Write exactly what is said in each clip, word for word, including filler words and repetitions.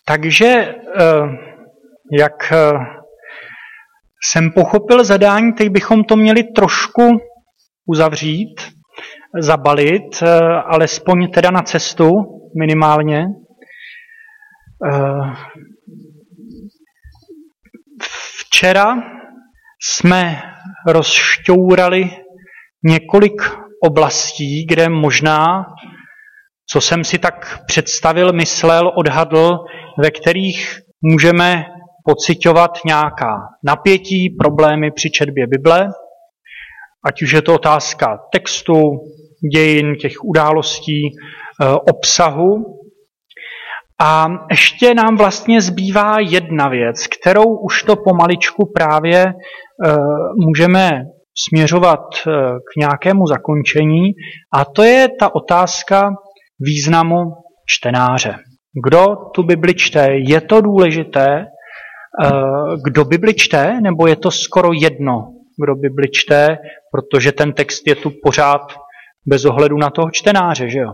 Takže, jak jsem pochopil zadání, teď bychom to měli trošku uzavřít, zabalit, alespoň teda na cestu minimálně. Včera jsme rozšťourali několik oblastí, kde možná, co jsem si tak představil, myslel, odhadl, ve kterých můžeme pociťovat nějaká napětí, problémy při četbě Bible, ať už je to otázka textu, dějin, těch událostí, obsahu. A ještě nám vlastně zbývá jedna věc, kterou už to pomaličku právě můžeme směřovat k nějakému zakončení, a to je ta otázka významu čtenáře. Kdo tu Bibli čte? Je to důležité, kdo Bibli čte, nebo je to skoro jedno, kdo Bibli čte, protože ten text je tu pořád bez ohledu na toho čtenáře, že jo?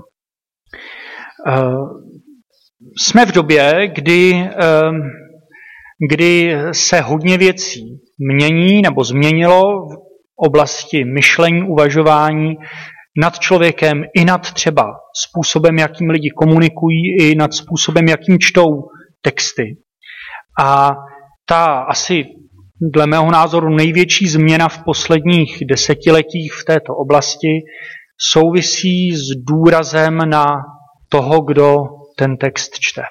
Jsme v době, kdy, kdy se hodně věcí mění nebo změnilo v oblasti myšlení, uvažování nad člověkem i nad třeba způsobem, jakým lidi komunikují, i nad způsobem, jakým čtou texty. A ta asi dle mého názoru největší změna v posledních desetiletích v této oblasti souvisí s důrazem na toho, kdo ten text čte.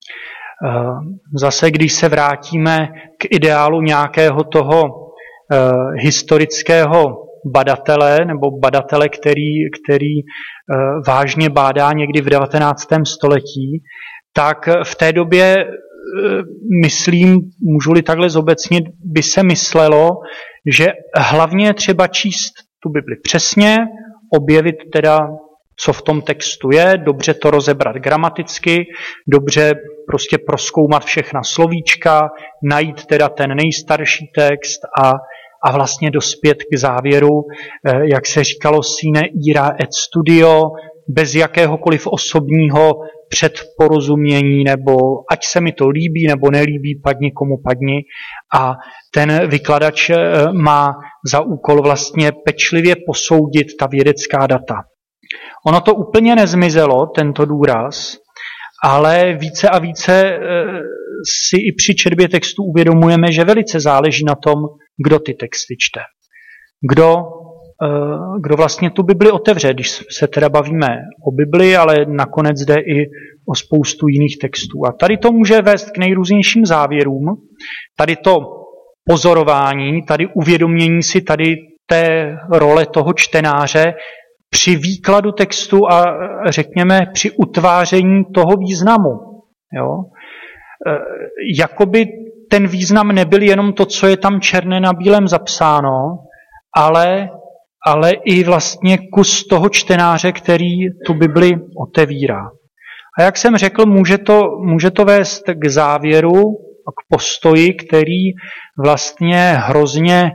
Zase, když se vrátíme k ideálu nějakého toho historického badatele nebo badatele, který, který vážně bádá někdy v devatenáctém století, tak v té době, myslím, můžu-li takhle zobecnit, by se myslelo, že hlavně je třeba číst tu Bibli přesně, objevit teda, co v tom textu je, dobře to rozebrat gramaticky, dobře prostě prozkoumat všechna slovíčka, najít teda ten nejstarší text a, a vlastně dospět k závěru, jak se říkalo, sine ira et studio, bez jakéhokoliv osobního předporozumění, nebo ať se mi to líbí nebo nelíbí, padni komu padni. A ten vykladač má za úkol vlastně pečlivě posoudit ta vědecká data. Ono to úplně nezmizelo, tento důraz, ale více a více si i při četbě textu uvědomujeme, že velice záleží na tom, kdo ty texty čte. Kdo, kdo vlastně tu Bibli otevře, když se teda bavíme o Bibli, ale nakonec jde i o spoustu jiných textů. A tady to může vést k nejrůznějším závěrům. Tady to pozorování, tady uvědomění si tady té role toho čtenáře při výkladu textu a řekněme při utváření toho významu. Jo? Jakoby ten význam nebyl jenom to, co je tam černé na bílém zapsáno, ale, ale i vlastně kus toho čtenáře, který tu Bibli otevírá. A jak jsem řekl, může to, může to vést k závěru a k postoji, který vlastně hrozně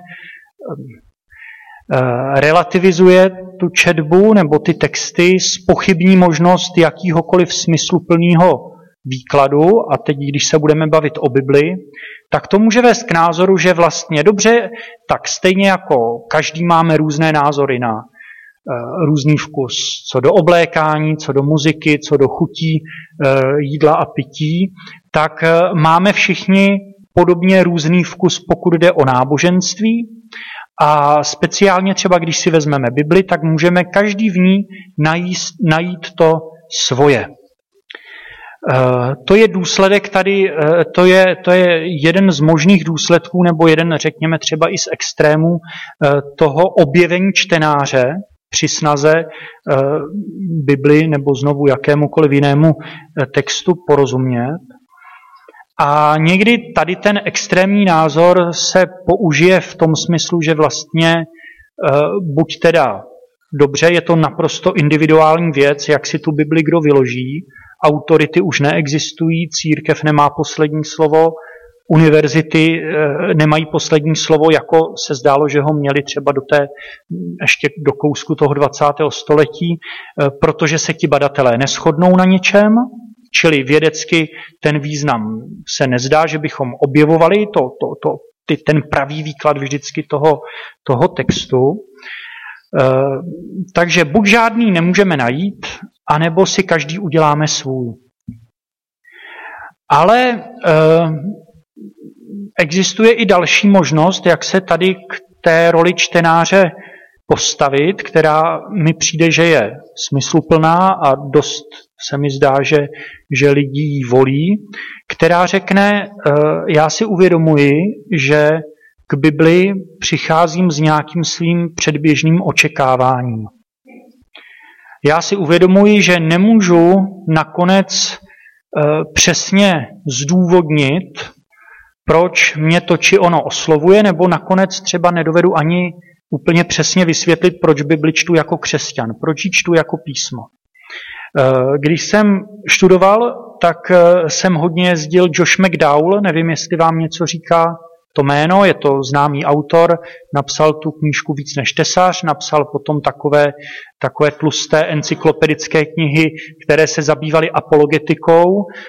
relativizuje tu četbu nebo ty texty, zpochybní možnost jakýhokoliv smysluplného výkladu. A teď, když se budeme bavit o Bibli, tak to může vést k názoru, že vlastně dobře, tak stejně jako každý máme různé názory na uh, různý vkus, co do oblékání, co do muziky, co do chutí uh, jídla a pití, tak uh, máme všichni podobně různý vkus, pokud jde o náboženství. A speciálně třeba, když si vezmeme Bibli, tak můžeme každý v ní najít, najít to svoje. To je důsledek tady, to je, to je jeden z možných důsledků, nebo jeden, řekněme třeba i z extrémů toho objevení čtenáře při snaze Bibli nebo znovu jakémukoliv jinému textu porozumět. A někdy tady ten extrémní názor se použije v tom smyslu, že vlastně buď teda dobře, je to naprosto individuální věc, jak si tu Bibli kdo vyloží, autority už neexistují, církev nemá poslední slovo, univerzity nemají poslední slovo, jako se zdálo, že ho měli třeba do té, ještě do kousku toho dvacátého století, protože se ti badatelé neshodnou na něčem, Čili vědecky ten význam se nezdá, že bychom objevovali to, to, to, ty, ten pravý výklad vždycky toho, toho textu. E, takže buď žádný nemůžeme najít, anebo si každý uděláme svůj. Ale e, existuje i další možnost, jak se tady k té roli čtenáře postavit, která mi přijde, že je smysluplná a dost se mi zdá, že, že lidi ji volí, která řekne, já si uvědomuji, že k Bibli přicházím s nějakým svým předběžným očekáváním. Já si uvědomuji, že nemůžu nakonec přesně zdůvodnit, proč mě to či ono oslovuje, nebo nakonec třeba nedovedu ani úplně přesně vysvětlit, proč Bibli čtu jako křesťan, proč ji čtu jako písmo. Když jsem študoval, tak jsem hodně jezdil Josh McDowell, nevím, jestli vám něco říká to jméno, je to známý autor, napsal tu knížku Víc než tesař, napsal potom takové, takové tlusté encyklopedické knihy, které se zabývaly apologetikou,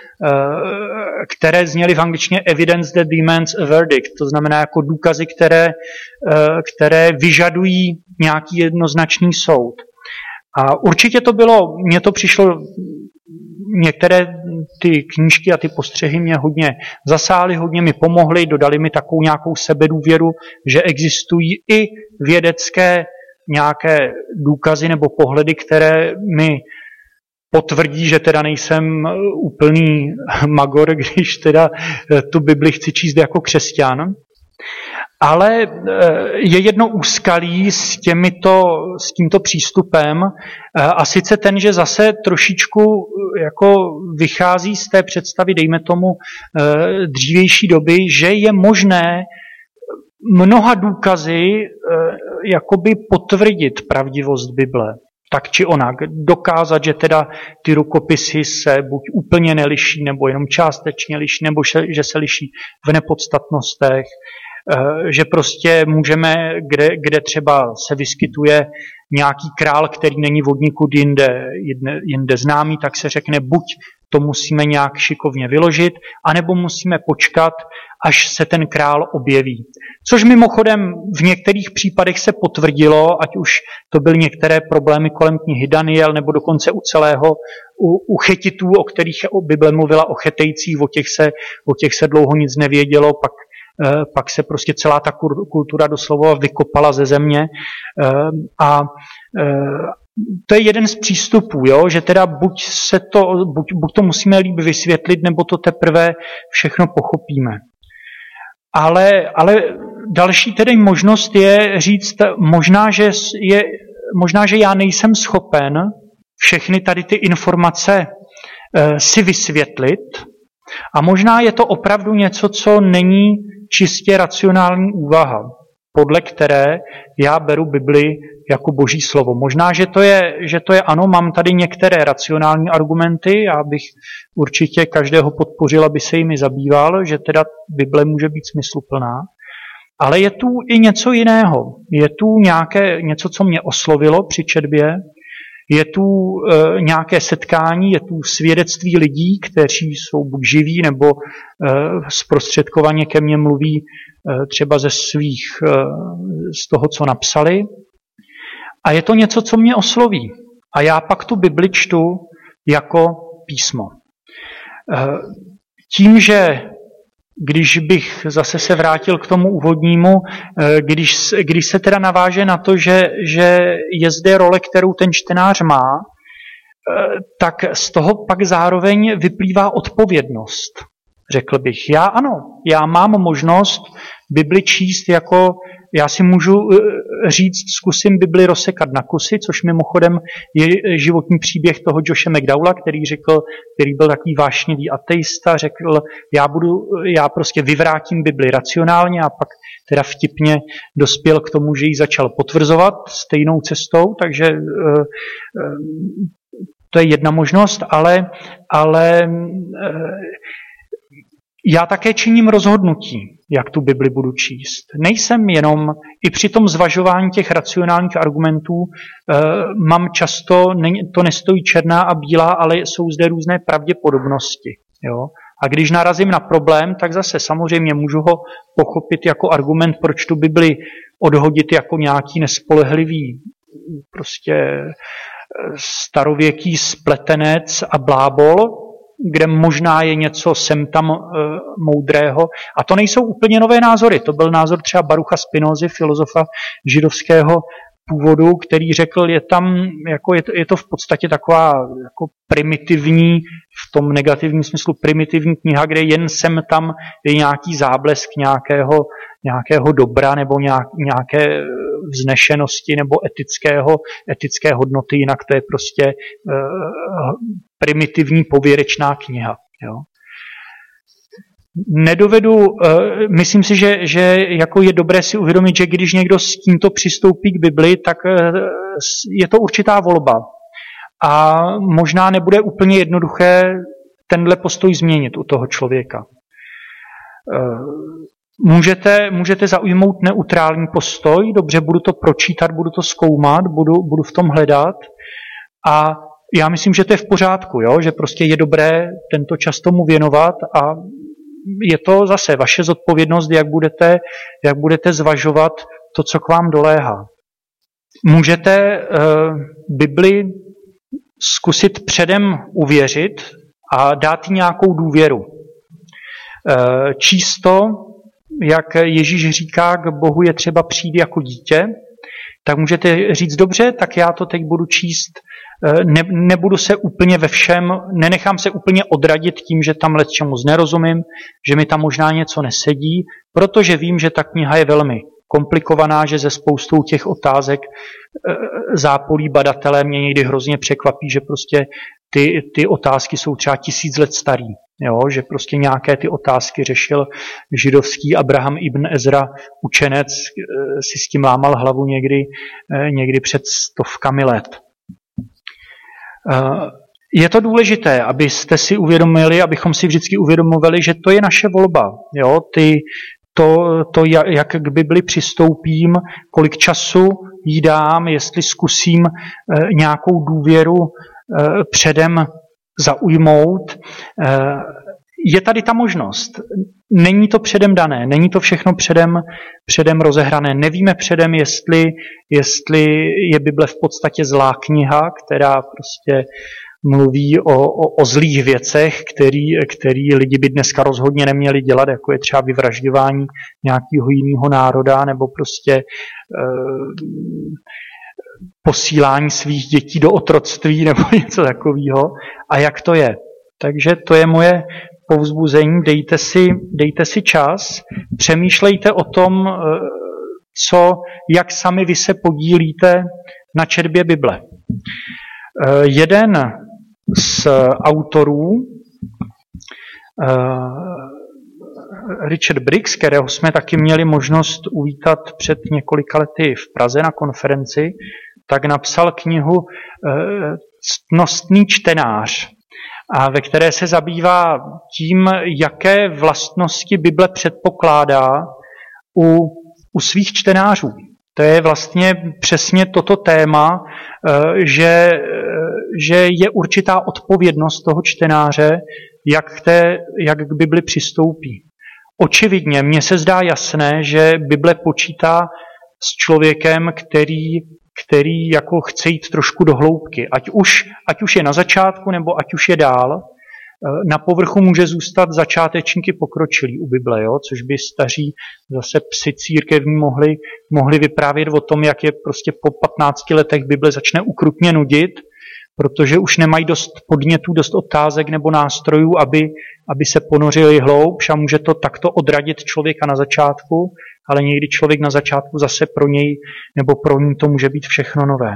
které zněly v angličtině Evidence that demands a verdict, to znamená jako důkazy, které, které vyžadují nějaký jednoznačný soud. A určitě to bylo, mně to přišlo, některé ty knížky a ty postřehy mě hodně zasály, hodně mi pomohly, dodali mi takovou nějakou sebedůvěru, že existují i vědecké nějaké důkazy nebo pohledy, které mi potvrdí, že teda nejsem úplný magor, když teda tu Bibli chci číst jako křesťan. Ale je jedno úskalí s, těmito, s tímto přístupem a sice ten, že zase trošičku jako vychází z té představy, dejme tomu, dřívější doby, že je možné mnoha důkazy jakoby potvrdit pravdivost Bible. Tak či onak. Dokázat, že teda ty rukopisy se buď úplně neliší, nebo jenom částečně liší, nebo že se liší v nepodstatnostech, že prostě můžeme, kde, kde třeba se vyskytuje nějaký král, který není vodníkud jinde, jinde známý, tak se řekne, buď to musíme nějak šikovně vyložit, anebo musíme počkat, až se ten král objeví. Což mimochodem v některých případech se potvrdilo, ať už to byly některé problémy kolem knihy Daniel, nebo dokonce u celého, u, u Chetitů, o kterých Bible mluvila, o Chetejcích, o těch se, o těch se dlouho nic nevědělo, pak pak se prostě celá ta kultura doslova vykopala ze země. A to je jeden z přístupů, jo? Že teda buď, se to, buď, buď to musíme líp vysvětlit, nebo to teprve všechno pochopíme. Ale, ale další tedy možnost je říct, možná že, je, možná, že já nejsem schopen všechny tady ty informace si vysvětlit, a možná je to opravdu něco, co není čistě racionální úvaha, podle které já beru Bibli jako boží slovo. Možná, že to je, že to je ano, mám tady některé racionální argumenty, já bych určitě každého podpořil, aby se jimi zabýval, že teda Bible může být smysluplná, ale je tu i něco jiného. Je tu nějaké, něco, co mě oslovilo při četbě, je tu e, nějaké setkání, je tu svědectví lidí, kteří jsou buď živí, nebo e, zprostředkovaně ke mně mluví e, třeba ze svých, e, z toho, co napsali. A je to něco, co mě osloví. A já pak tu Bibli čtu jako písmo. E, tím, že když bych zase se vrátil k tomu úvodnímu, když, když se teda naváže na to, že, že je zde role, kterou ten čtenář má, tak z toho pak zároveň vyplývá odpovědnost, řekl bych. Já ano, já mám možnost Bibli číst jako, já si můžu říct, zkusím Bibli rozsekat na kusy, což mimochodem je životní příběh toho Joshe McDowella, který řekl, který byl takový vášnivý ateista, řekl, já budu, já prostě vyvrátím Bibli racionálně a pak teda vtipně dospěl k tomu, že ji začal potvrzovat stejnou cestou, takže to je jedna možnost, ale, ale já také činím rozhodnutí. jak tu Bibli budu číst. Nejsem jenom, i při tom zvažování těch racionálních argumentů, eh, mám často, to nestojí černá a bílá, ale jsou zde různé pravděpodobnosti. Jo? A když narazím na problém, tak zase samozřejmě můžu ho pochopit jako argument, proč tu Bibli odhodit jako nějaký nespolehlivý prostě starověký spletenec a blábol, kde možná je něco sem tam e, moudrého. A to nejsou úplně nové názory. To byl názor třeba Barucha Spinozy, filozofa židovského původu, který řekl, je tam, jako je, to, je to v podstatě taková jako primitivní, v tom negativním smyslu primitivní kniha, kde jen sem tam je nějaký záblesk nějakého, nějakého dobra nebo nějak, nějaké vznešenosti nebo etického, etické hodnoty, jinak to je prostě uh, primitivní pověrečná kniha. Jo. Nedovedu, uh, myslím si, že, že jako je dobré si uvědomit, že když někdo s tímto přistoupí k Bibli, tak uh, je to určitá volba. A možná nebude úplně jednoduché tenhle postoj změnit u toho člověka. Uh, Můžete, můžete zaujmout neutrální postoj, dobře, budu to pročítat, budu to zkoumat, budu, budu v tom hledat a já myslím, že to je v pořádku, jo? Že prostě je dobré tento čas tomu věnovat a je to zase vaše zodpovědnost, jak budete, jak budete zvažovat to, co k vám doléhá. Můžete uh, Bibli zkusit předem uvěřit a dát jí nějakou důvěru. Uh, číst to, jak Ježíš říká, k Bohu je třeba přijít jako dítě, tak můžete říct, dobře, tak já to teď budu číst, ne, nebudu se úplně ve všem, nenechám se úplně odradit tím, že tam lecčemu nerozumím, že mi tam možná něco nesedí, protože vím, že ta kniha je velmi komplikovaná, že ze spoustou těch otázek zápolí badatelé mě někdy hrozně překvapí, že prostě ty, ty otázky jsou třeba tisíc let starý. Jo, že prostě nějaké ty otázky řešil židovský Abraham ibn Ezra, učenec, si s tím lámal hlavu někdy, někdy před stovkami let. Je to důležité, abyste si uvědomili, abychom si vždycky uvědomovali, že to je naše volba. Jo, ty, to, to, jak k Bibli přistoupím, kolik času jí dám, jestli zkusím nějakou důvěru předem zaujmout. Je tady ta možnost. Není to předem dané, není to všechno předem, předem rozehrané. Nevíme předem, jestli, jestli je Bible v podstatě zlá kniha, která prostě mluví o, o, o zlých věcech, který, který lidi by dneska rozhodně neměli dělat, jako je třeba vyvražďování nějakého jiného národa, nebo prostě e, posílání svých dětí do otroctví nebo něco takového. A jak to je? Takže to je moje povzbuzení. Dejte si, dejte si čas, přemýšlejte o tom, co, jak sami vy se podílíte na četbě Bible. Jeden z autorů, Richard Briggs, kterého jsme taky měli možnost uvítat před několika lety v Praze na konferenci, tak napsal knihu Ctnostný čtenář, a ve které se zabývá tím, jaké vlastnosti Bible předpokládá u, u svých čtenářů. To je vlastně přesně toto téma, že, že je určitá odpovědnost toho čtenáře, jak k, té, jak k Bibli přistoupí. Očividně mně se zdá jasné, že Bible počítá s člověkem, který, který jako chce jít trošku do hloubky. Ať už, ať už je na začátku, nebo ať už je dál. Na povrchu může zůstat začátečníky pokročilí u Bible, jo? Což by staří zase psi církevní mohli, mohli vyprávět o tom, jak je prostě po patnácti letech Bible začne ukrutně nudit, protože už nemají dost podnětů, dost otázek nebo nástrojů, aby, aby se ponořili hloubš, a může to takto odradit člověka na začátku, ale někdy člověk na začátku zase pro něj nebo pro ní to může být všechno nové.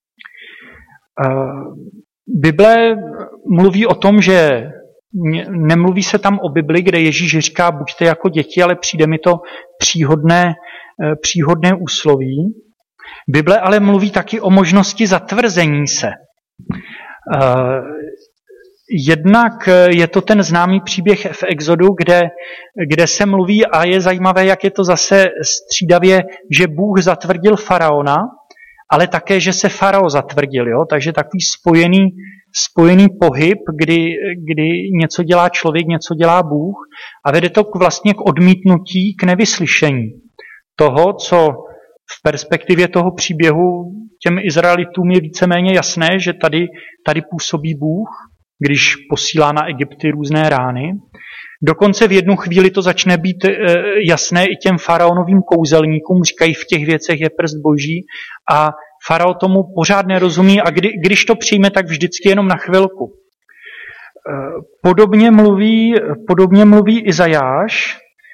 Bible mluví o tom, že nemluví se tam o Bibli, kde Ježíš říká, buďte jako děti, ale přijde mi to příhodné, příhodné úsloví. Bible ale mluví taky o možnosti zatvrzení se. Jednak je to ten známý příběh v Exodu, kde, kde se mluví, a je zajímavé, jak je to zase střídavě, že Bůh zatvrdil faraona, ale také, že se farao zatvrdil. Jo? Takže takový spojený, spojený pohyb, kdy, kdy něco dělá člověk, něco dělá Bůh, a vede to k, vlastně k odmítnutí, k nevyslyšení toho, co v perspektivě toho příběhu těm Izraelitům je víceméně jasné, že tady, tady působí Bůh, když posílá na Egypty různé rány. Dokonce v jednu chvíli to začne být jasné i těm faraonovým kouzelníkům, říkají, v těch věcech je prst boží, a farao tomu pořád nerozumí, a kdy, když to přijme, tak vždycky jenom na chvilku. Podobně mluví, podobně mluví Izajáš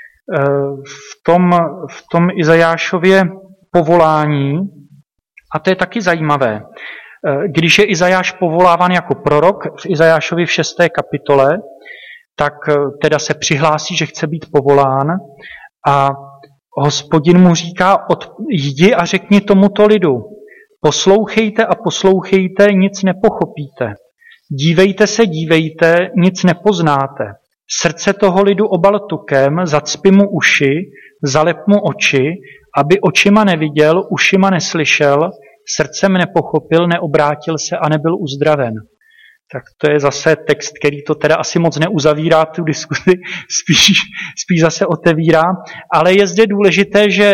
v tom, v tom Izajášově povolání, a to je taky zajímavé. Když je Izajáš povoláván jako prorok v Izajášovi v šesté kapitole, tak teda se přihlásí, že chce být povolán, a Hospodin mu říká, od, jdi a řekni tomuto lidu, poslouchejte a poslouchejte, nic nepochopíte. Dívejte se, dívejte, nic nepoznáte. Srdce toho lidu obal tukem, zacpi mu uši, zalep mu oči, aby očima neviděl, ušima neslyšel, srdcem nepochopil, neobrátil se a nebyl uzdraven. Tak to je zase text, který to teda asi moc neuzavírá tu diskuzi, spíš, spíš zase otevírá, ale je zde důležité, že,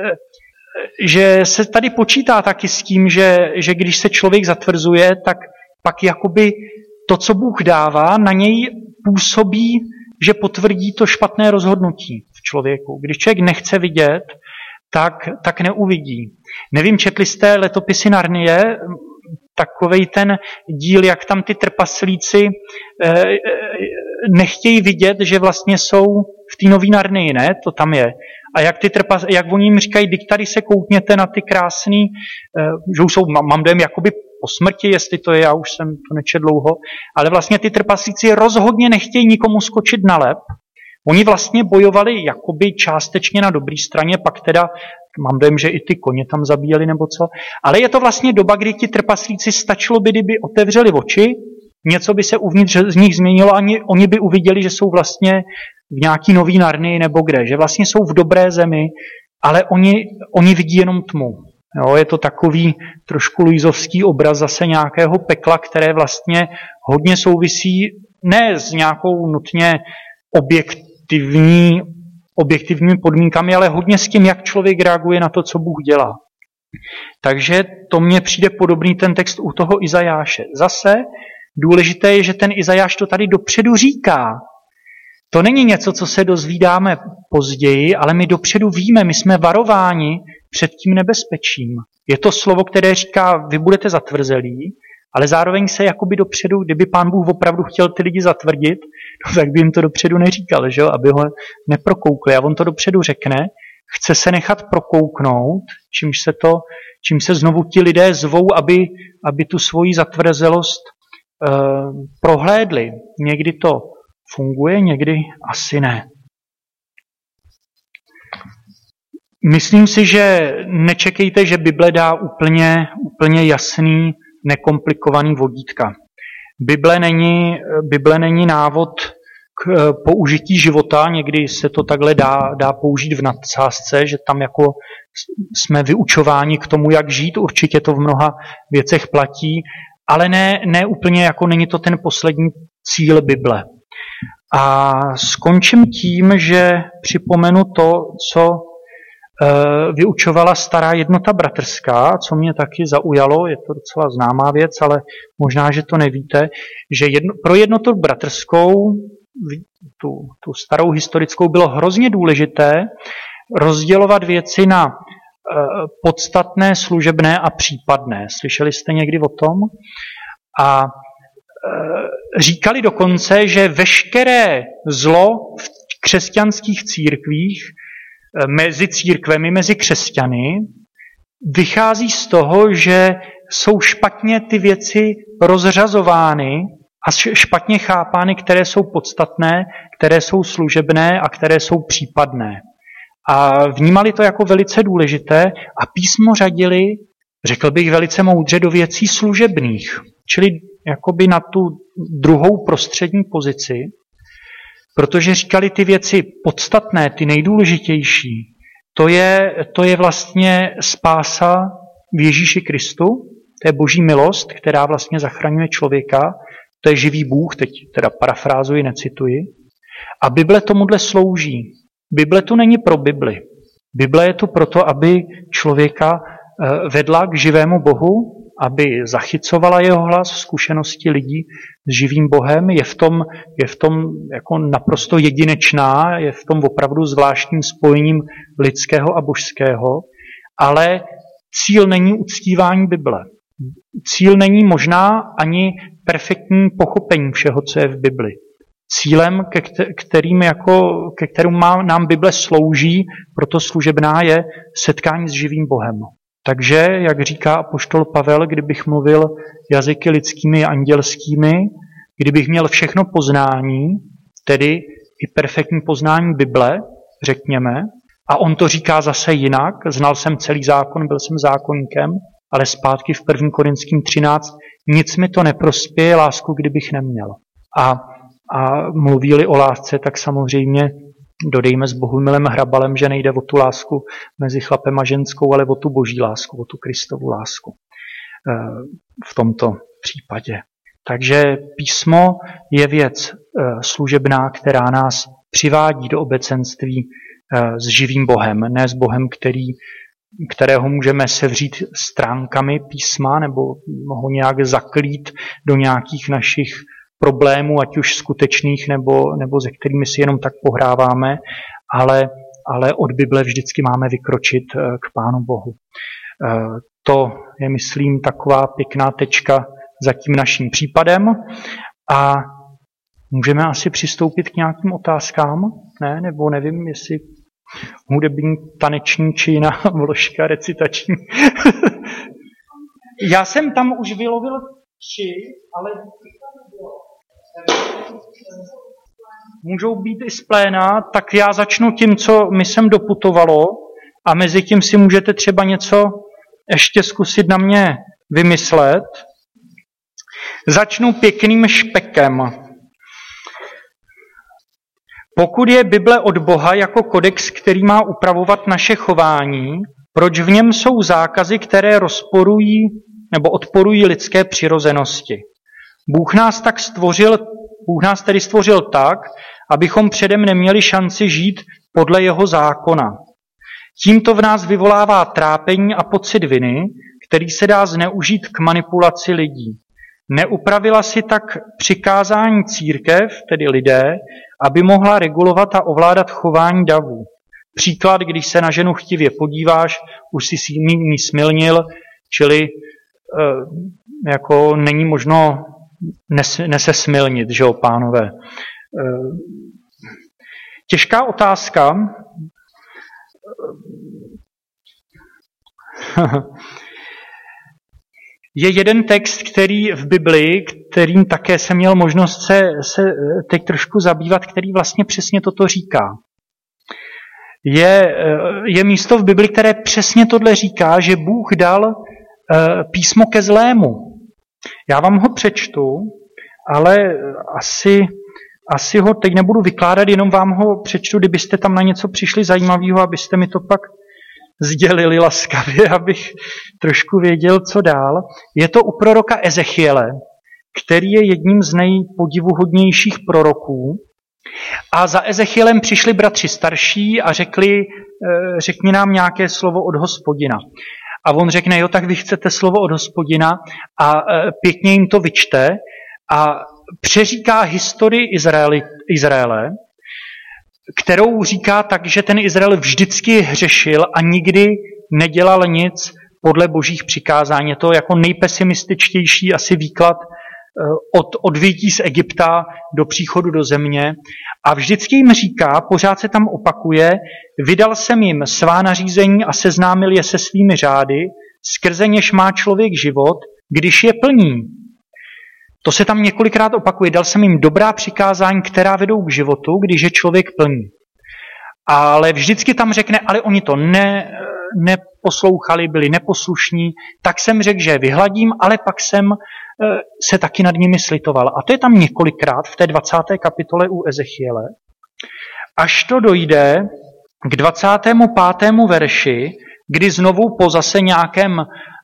že se tady počítá taky s tím, že, že když se člověk zatvrzuje, tak pak jakoby to, co Bůh dává, na něj působí, že potvrdí to špatné rozhodnutí v člověku. Když člověk nechce vidět, tak, tak neuvidí. Nevím, četli jste Letopisy Narnie, takovej ten díl, jak tam ty trpaslíci eh, nechtějí vidět, že vlastně jsou v té nový Narnii, ne? To tam je. A jak, ty trpas, jak oni jim říkají, když tady se koukněte na ty krásný, eh, že už jsou, mám dojem, jakoby po smrti, jestli to je, já už jsem to nečet dlouho, ale vlastně ty trpaslíci rozhodně nechtějí nikomu skočit na lep. Oni vlastně bojovali jakoby částečně na dobré straně, pak teda mám dojem, že i ty koně tam zabíjeli nebo co, ale je to vlastně doba, kdy ti trpaslíci stačilo by, kdyby otevřeli oči, něco by se uvnitř z nich změnilo a oni by uviděli, že jsou vlastně v nějaký nový Narnii nebo kde, že vlastně jsou v dobré zemi, ale oni, oni vidí jenom tmu. Jo, je to takový trošku luizovský obraz zase nějakého pekla, které vlastně hodně souvisí ne s nějakou nutně objektivní, objektivními podmínkami, ale hodně s tím, jak člověk reaguje na to, co Bůh dělá. Takže to mně přijde podobný ten text u toho Izajáše. Zase důležité je, že ten Izajáš to tady dopředu říká. To není něco, co se dozvídáme později, ale my dopředu víme, my jsme varováni před tím nebezpečím. Je to slovo, které říká, vy budete zatvrzelí, ale zároveň se jakoby dopředu, kdyby Pán Bůh opravdu chtěl ty lidi zatvrdit, no, tak by jim to dopředu neříkal, že jo? Aby ho neprokoukli. A on to dopředu řekne, chce se nechat prokouknout, čímž se, to, čím se znovu ti lidé zvou, aby, aby tu svoji zatvrzelost uh, prohlédli. Někdy to funguje, někdy asi ne. Myslím si, že nečekejte, že Bible dá úplně, úplně jasný, nekomplikovaný vodítka. Bible není, Bible není návod k použití života, někdy se to takhle dá, dá použít v nadsázce, že tam jako jsme vyučováni k tomu, jak žít, určitě to v mnoha věcech platí, ale ne, ne úplně jako není to ten poslední cíl Bible. A skončím tím, že připomenu to, co vyučovala stará jednota bratrská, co mě taky zaujalo, je to docela známá věc, ale možná, že to nevíte, že jedno, pro jednotu bratrskou, tu, tu starou historickou, bylo hrozně důležité rozdělovat věci na podstatné, služebné a případné. Slyšeli jste někdy o tom? A říkali dokonce, že veškeré zlo v křesťanských církvích mezi církvemi, mezi křesťany, vychází z toho, že jsou špatně ty věci rozřazovány a špatně chápány, které jsou podstatné, které jsou služebné a které jsou případné. A vnímali to jako velice důležité a písmo řadili, řekl bych velice moudře, do věcí služebných. Čili jakoby na tu druhou prostřední pozici, protože říkali ty věci podstatné, ty nejdůležitější. To je, to je vlastně spása v Ježíši Kristu, to je boží milost, která vlastně zachraňuje člověka, to je živý Bůh, teď teda parafrázuji, necituji. A Bible tomuhle slouží. Bible tu není pro Bibli. Bible je tu proto, aby člověka vedla k živému Bohu, aby zachycovala jeho hlas, zkušenosti lidí s živým Bohem. Je v tom, je v tom jako naprosto jedinečná, je v tom opravdu zvláštním spojením lidského a božského, ale cíl není uctívání Bible. Cíl není možná ani perfektní pochopení všeho, co je v Bibli. Cílem, ke, kterým jako, ke kterému má, nám Bible slouží, proto služebná je setkání s živým Bohem. Takže, jak říká apoštol Pavel, kdybych mluvil jazyky lidskými a andělskými, kdybych měl všechno poznání, tedy i perfektní poznání Bible, řekněme, a on to říká zase jinak, znal jsem celý zákon, byl jsem zákonníkem, ale zpátky v prvním Korinským třináct, nic mi to neprospěje, lásku, kdybych neměl. A, a mluví-li o lásce, tak samozřejmě dodejme s Bohumilem Hrabalem, že nejde o tu lásku mezi chlapem a ženskou, ale o tu boží lásku, o tu Kristovu lásku v tomto případě. Takže písmo je věc služebná, která nás přivádí do obecenství s živým Bohem, ne s Bohem, který, kterého můžeme sevřít stránkami písma nebo ho nějak zaklít do nějakých našich problémů, ať už skutečných, nebo, nebo se kterými si jenom tak pohráváme, ale, ale od Bible vždycky máme vykročit k Pánu Bohu. To je, myslím, taková pěkná tečka za tím naším případem a můžeme asi přistoupit k nějakým otázkám, ne? Nebo nevím, jestli hudební, taneční či jiná vložka recitační. Já jsem tam už vylovil tři, ale můžou být i z pléna, tak já začnu tím, co mi sem doputovalo a mezi tím si můžete třeba něco ještě zkusit na mě vymyslet. Začnu pěkným špekem. Pokud je Bible od Boha jako kodex, který má upravovat naše chování, proč v něm jsou zákazy, které rozporují nebo odporují lidské přirozenosti? Bůh nás tak stvořil, Bůh nás tedy stvořil tak, abychom předem neměli šanci žít podle jeho zákona. Tímto v nás vyvolává trápení a pocit viny, který se dá zneužít k manipulaci lidí. Neupravila si tak přikázání církev, tedy lidé, aby mohla regulovat a ovládat chování davů. Příklad, když se na ženu chtivě podíváš, už si si ní smilnil, čili e, jako není možno nese smilnit, že jo, pánové. E, těžká otázka. Je jeden text, který v Bibli, kterým také jsem měl možnost se, se teď trošku zabývat, který vlastně přesně toto říká. Je, je místo v Bibli, které přesně tohle říká, že Bůh dal písmo ke zlému. Já vám ho přečtu, ale asi, asi ho teď nebudu vykládat, jenom vám ho přečtu, kdybyste tam na něco přišli zajímavého, abyste mi to pak sdělili laskavě, abych trošku věděl, co dál. Je to u proroka Ezechiele, který je jedním z nejpodivuhodnějších proroků. A za Ezechielem přišli bratři starší a řekli, řekni nám nějaké slovo od Hospodina. A on řekne, jo, tak vy chcete slovo od Hospodina a pěkně jim to vyčte a přeříká historii Izraeli, Izraele, kterou říká tak, že ten Izrael vždycky hřešil a nikdy nedělal nic podle božích přikázání. Je to jako nejpesimističtější asi výklad od odvětí z Egypta do příchodu do země. A vždycky jim říká, pořád se tam opakuje, vydal jsem jim svá nařízení a seznámil je se svými řády, skrze něž má člověk život, když je plní. To se tam několikrát opakuje. Dal jsem jim dobrá přikázání, která vedou k životu, když je člověk plní. Ale vždycky tam řekne, ale oni to ne, neposlouchali, byli neposlušní, tak jsem řekl, že je vyhladím, ale pak jsem se taky nad nimi slitoval. A to je tam několikrát v té dvacáté kapitole u Ezechiele, až to dojde k dvacátému pátému verši, kdy znovu po zase nějakém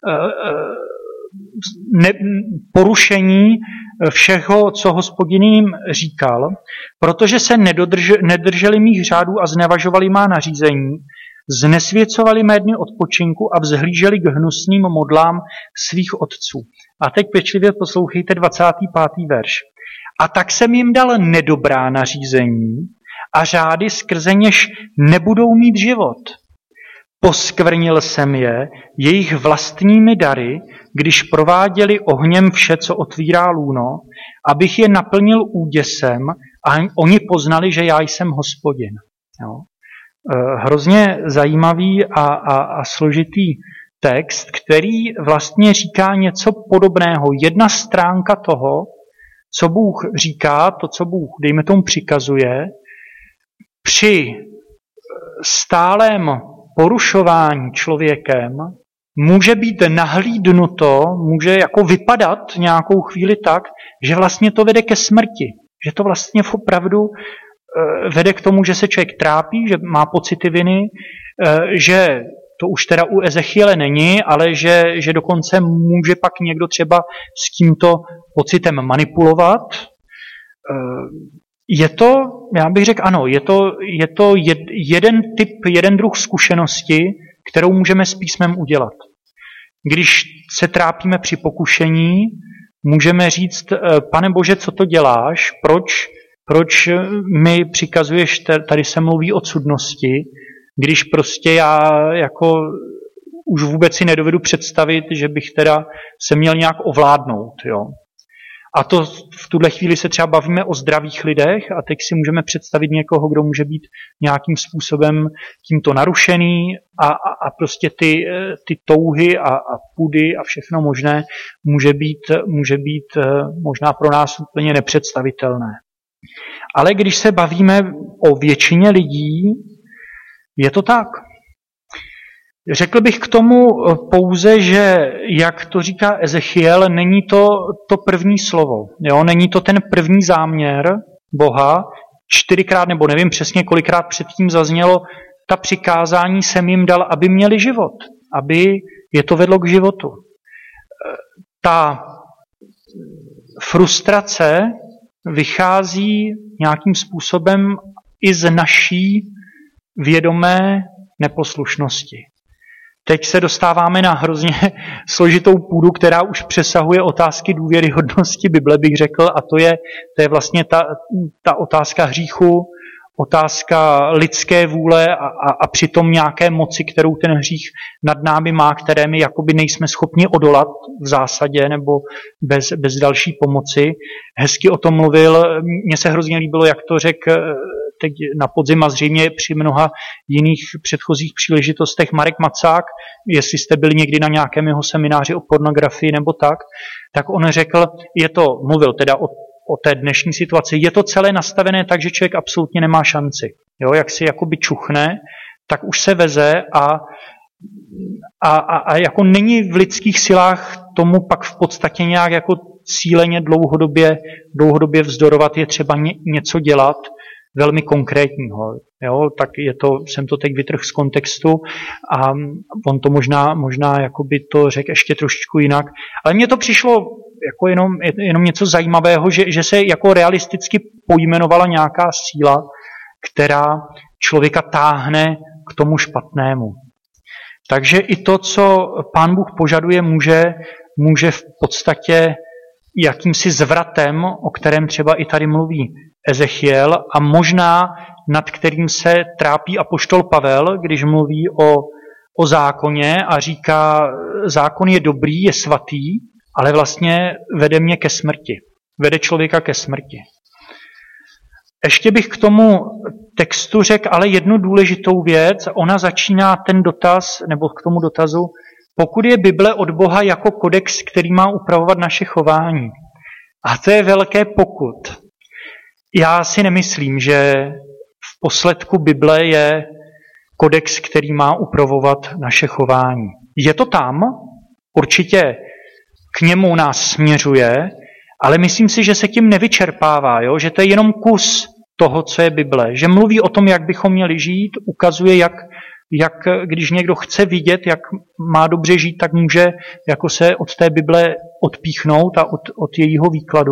ne, porušení všeho, co Hospodin jim říkal, protože se nedodrž, nedrželi mých řádů a znevažovali má nařízení, znesvěcovali mé dny odpočinku a vzhlíželi k hnusným modlám svých otců. A teď pečlivě poslouchejte dvacátý pátý verš. A tak jsem jim dal nedobrá nařízení a řády, skrze něž nebudou mít život. Poskvrnil jsem je jejich vlastními dary, když prováděli ohněm vše, co otvírá lůno, abych je naplnil úděsem a oni poznali, že já jsem Hospodin. Jo. Hrozně zajímavý a, a, a složitý text, který vlastně říká něco podobného. Jedna stránka toho, co Bůh říká, to, co Bůh, dejme tomu, přikazuje, při stálém porušování člověkem může být nahlídnuto, může jako vypadat nějakou chvíli tak, že vlastně to vede ke smrti. Že to vlastně opravdu vede k tomu, že se člověk trápí, že má pocity viny, že to už teda u Ezechiele není, ale že, že dokonce může pak někdo třeba s tímto pocitem manipulovat. Je to, já bych řekl ano, je to, je to jed, jeden typ, jeden druh zkušenosti, kterou můžeme s písmem udělat. Když se trápíme při pokušení, můžeme říct, Pane Bože, co to děláš, proč, proč mi přikazuješ, tady se mluví o cudnosti, když prostě já jako už vůbec si nedovedu představit, že bych teda se měl nějak ovládnout. Jo. A to v tuhle chvíli se třeba bavíme o zdravých lidech a teď si můžeme představit někoho, kdo může být nějakým způsobem tímto narušený a, a, a prostě ty, ty touhy a, a půdy a všechno možné může být, může být možná pro nás úplně nepředstavitelné. Ale když se bavíme o většině lidí, je to tak. Řekl bych k tomu pouze, že, jak to říká Ezechiel, není to to první slovo. Jo? Není to ten první záměr Boha. Čtyřikrát, nebo nevím přesně, kolikrát předtím zaznělo, ta přikázání jsem jim dal, aby měli život. Aby je to vedlo k životu. Ta frustrace vychází nějakým způsobem i z naší vědomé neposlušnosti. Teď se dostáváme na hrozně složitou půdu, která už přesahuje otázky důvěryhodnosti Bible, bych řekl, a to je, to je vlastně ta, ta otázka hříchu, otázka lidské vůle a, a, a přitom nějaké moci, kterou ten hřích nad námi má, které my jakoby nejsme schopni odolat v zásadě nebo bez, bez další pomoci. Hezky o tom mluvil, mně se hrozně líbilo, jak to řekl teď na podzim a zřejmě při mnoha jiných předchozích příležitostech Marek Macák, jestli jste byli někdy na nějakém jeho semináři o pornografii nebo tak, tak on řekl, je to, mluvil teda o, o té dnešní situaci, je to celé nastavené tak, že člověk absolutně nemá šanci. Jo, jak si jakoby čuchne, tak už se veze a, a, a, a jako není v lidských silách tomu pak v podstatě nějak jako cíleně dlouhodobě, dlouhodobě vzdorovat, je třeba ně, něco dělat, velmi konkrétního. Jo? Tak je to, jsem to teď vytrhl z kontextu a on to možná, možná jakoby to řekl ještě trošičku jinak. Ale mně to přišlo jako jenom, jenom něco zajímavého, že, že se jako realisticky pojmenovala nějaká síla, která člověka táhne k tomu špatnému. Takže i to, co Pán Bůh požaduje, může, může v podstatě jakýmsi zvratem, o kterém třeba i tady mluví Ezechiel a možná nad kterým se trápí apoštol Pavel, když mluví o, o zákoně a říká, zákon je dobrý, je svatý, ale vlastně vede mě ke smrti. Vede člověka ke smrti. Ještě bych k tomu textu řekl ale jednu důležitou věc. Ona začíná ten dotaz, nebo k tomu dotazu, pokud je Bible od Boha jako kodex, který má upravovat naše chování. A to je velké pokud. Já si nemyslím, že v posledku Bible je kodex, který má upravovat naše chování. Je to tam, určitě k němu nás směřuje, ale myslím si, že se tím nevyčerpává, jo? Že to je jenom kus toho, co je Bible. Že mluví o tom, jak bychom měli žít, ukazuje, jak, jak když někdo chce vidět, jak má dobře žít, tak může jako se od té Bible odpíchnout a od, od jejího výkladu.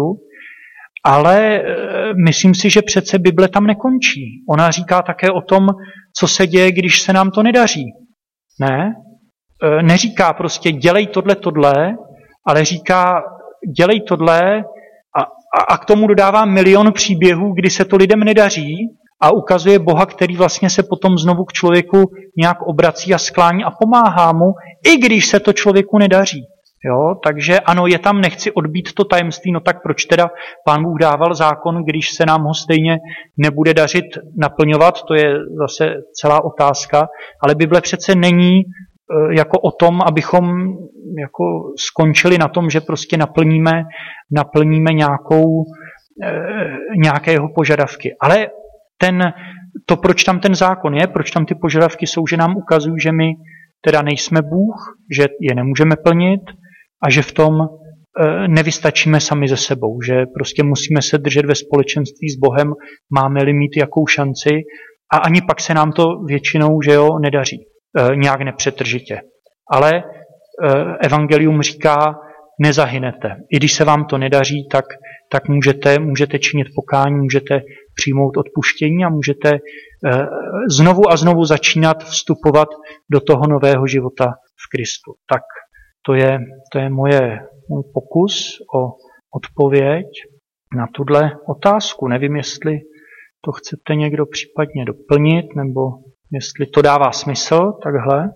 Ale myslím si, že přece Bible tam nekončí. Ona říká také o tom, co se děje, když se nám to nedaří. Ne? Neříká prostě dělej tohle, tohle, ale říká dělej tohle a, a, a k tomu dodává milion příběhů, kdy se to lidem nedaří a ukazuje Boha, který vlastně se potom znovu k člověku nějak obrací a sklání a pomáhá mu, i když se to člověku nedaří. Jo, takže ano, je tam, nechci odbít to tajemství, no tak proč teda Pán Bůh dával zákon, když se nám ho stejně nebude dařit naplňovat, to je zase celá otázka, ale Bible přece není jako o tom, abychom jako skončili na tom, že prostě naplníme, naplníme nějakou, nějaké jeho požadavky. Ale ten, to, proč tam ten zákon je, proč tam ty požadavky jsou, že nám ukazují, že my teda nejsme Bůh, že je nemůžeme plnit a že v tom nevystačíme sami ze sebou, že prostě musíme se držet ve společenství s Bohem, máme-li mít jakou šanci a ani pak se nám to většinou, že jo, nedaří. Nějak nepřetržitě. Ale evangelium říká, nezahynete. I když se vám to nedaří, tak, tak můžete, můžete činit pokání, můžete přijmout odpuštění a můžete znovu a znovu začínat vstupovat do toho nového života v Kristu. Tak to je, to je moje, můj pokus o odpověď na tuhle otázku. Nevím, jestli to chcete někdo případně doplnit, nebo jestli to dává smysl, takhle.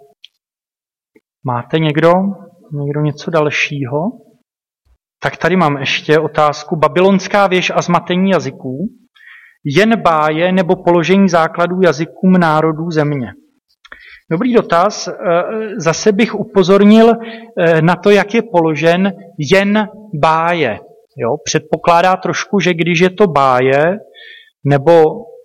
Máte někdo, někdo něco dalšího? Tak tady mám ještě otázku. Babylonská věž a zmatení jazyků. Jen báje nebo položení základů jazykům národů země. Dobrý dotaz. Zase bych upozornil na to, jak je položen jen báje. Jo? Předpokládá trošku, že když je to báje, nebo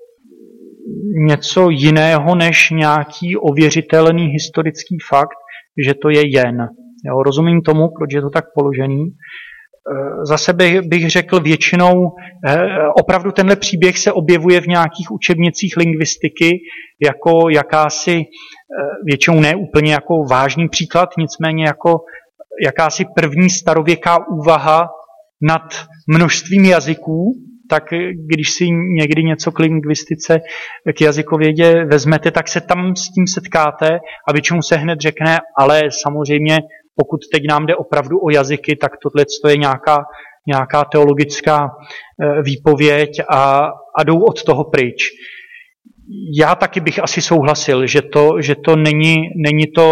něco jiného než nějaký ověřitelný historický fakt, že to je jen. Jo, rozumím tomu, proč je to tak položený. Zase bych, bych řekl většinou, opravdu tenhle příběh se objevuje v nějakých učebnicích lingvistiky jako jakási, většinou ne úplně jako vážný příklad, nicméně jako jakási první starověká úvaha nad množstvím jazyků. Tak když si někdy něco k lingvistice, k jazykovědě vezmete, tak se tam s tím setkáte a většinou se hned řekne, ale samozřejmě pokud teď nám jde opravdu o jazyky, tak tohle je nějaká, nějaká teologická výpověď a, a jdou od toho pryč. Já taky bych asi souhlasil, že to, že to není, není to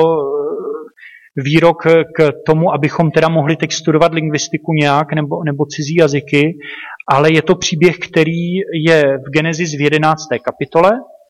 výrok k tomu, abychom teda mohli teď studovat lingvistiku nějak nebo, nebo cizí jazyky, ale je to příběh, který je v Genesis v jedenácté kapitole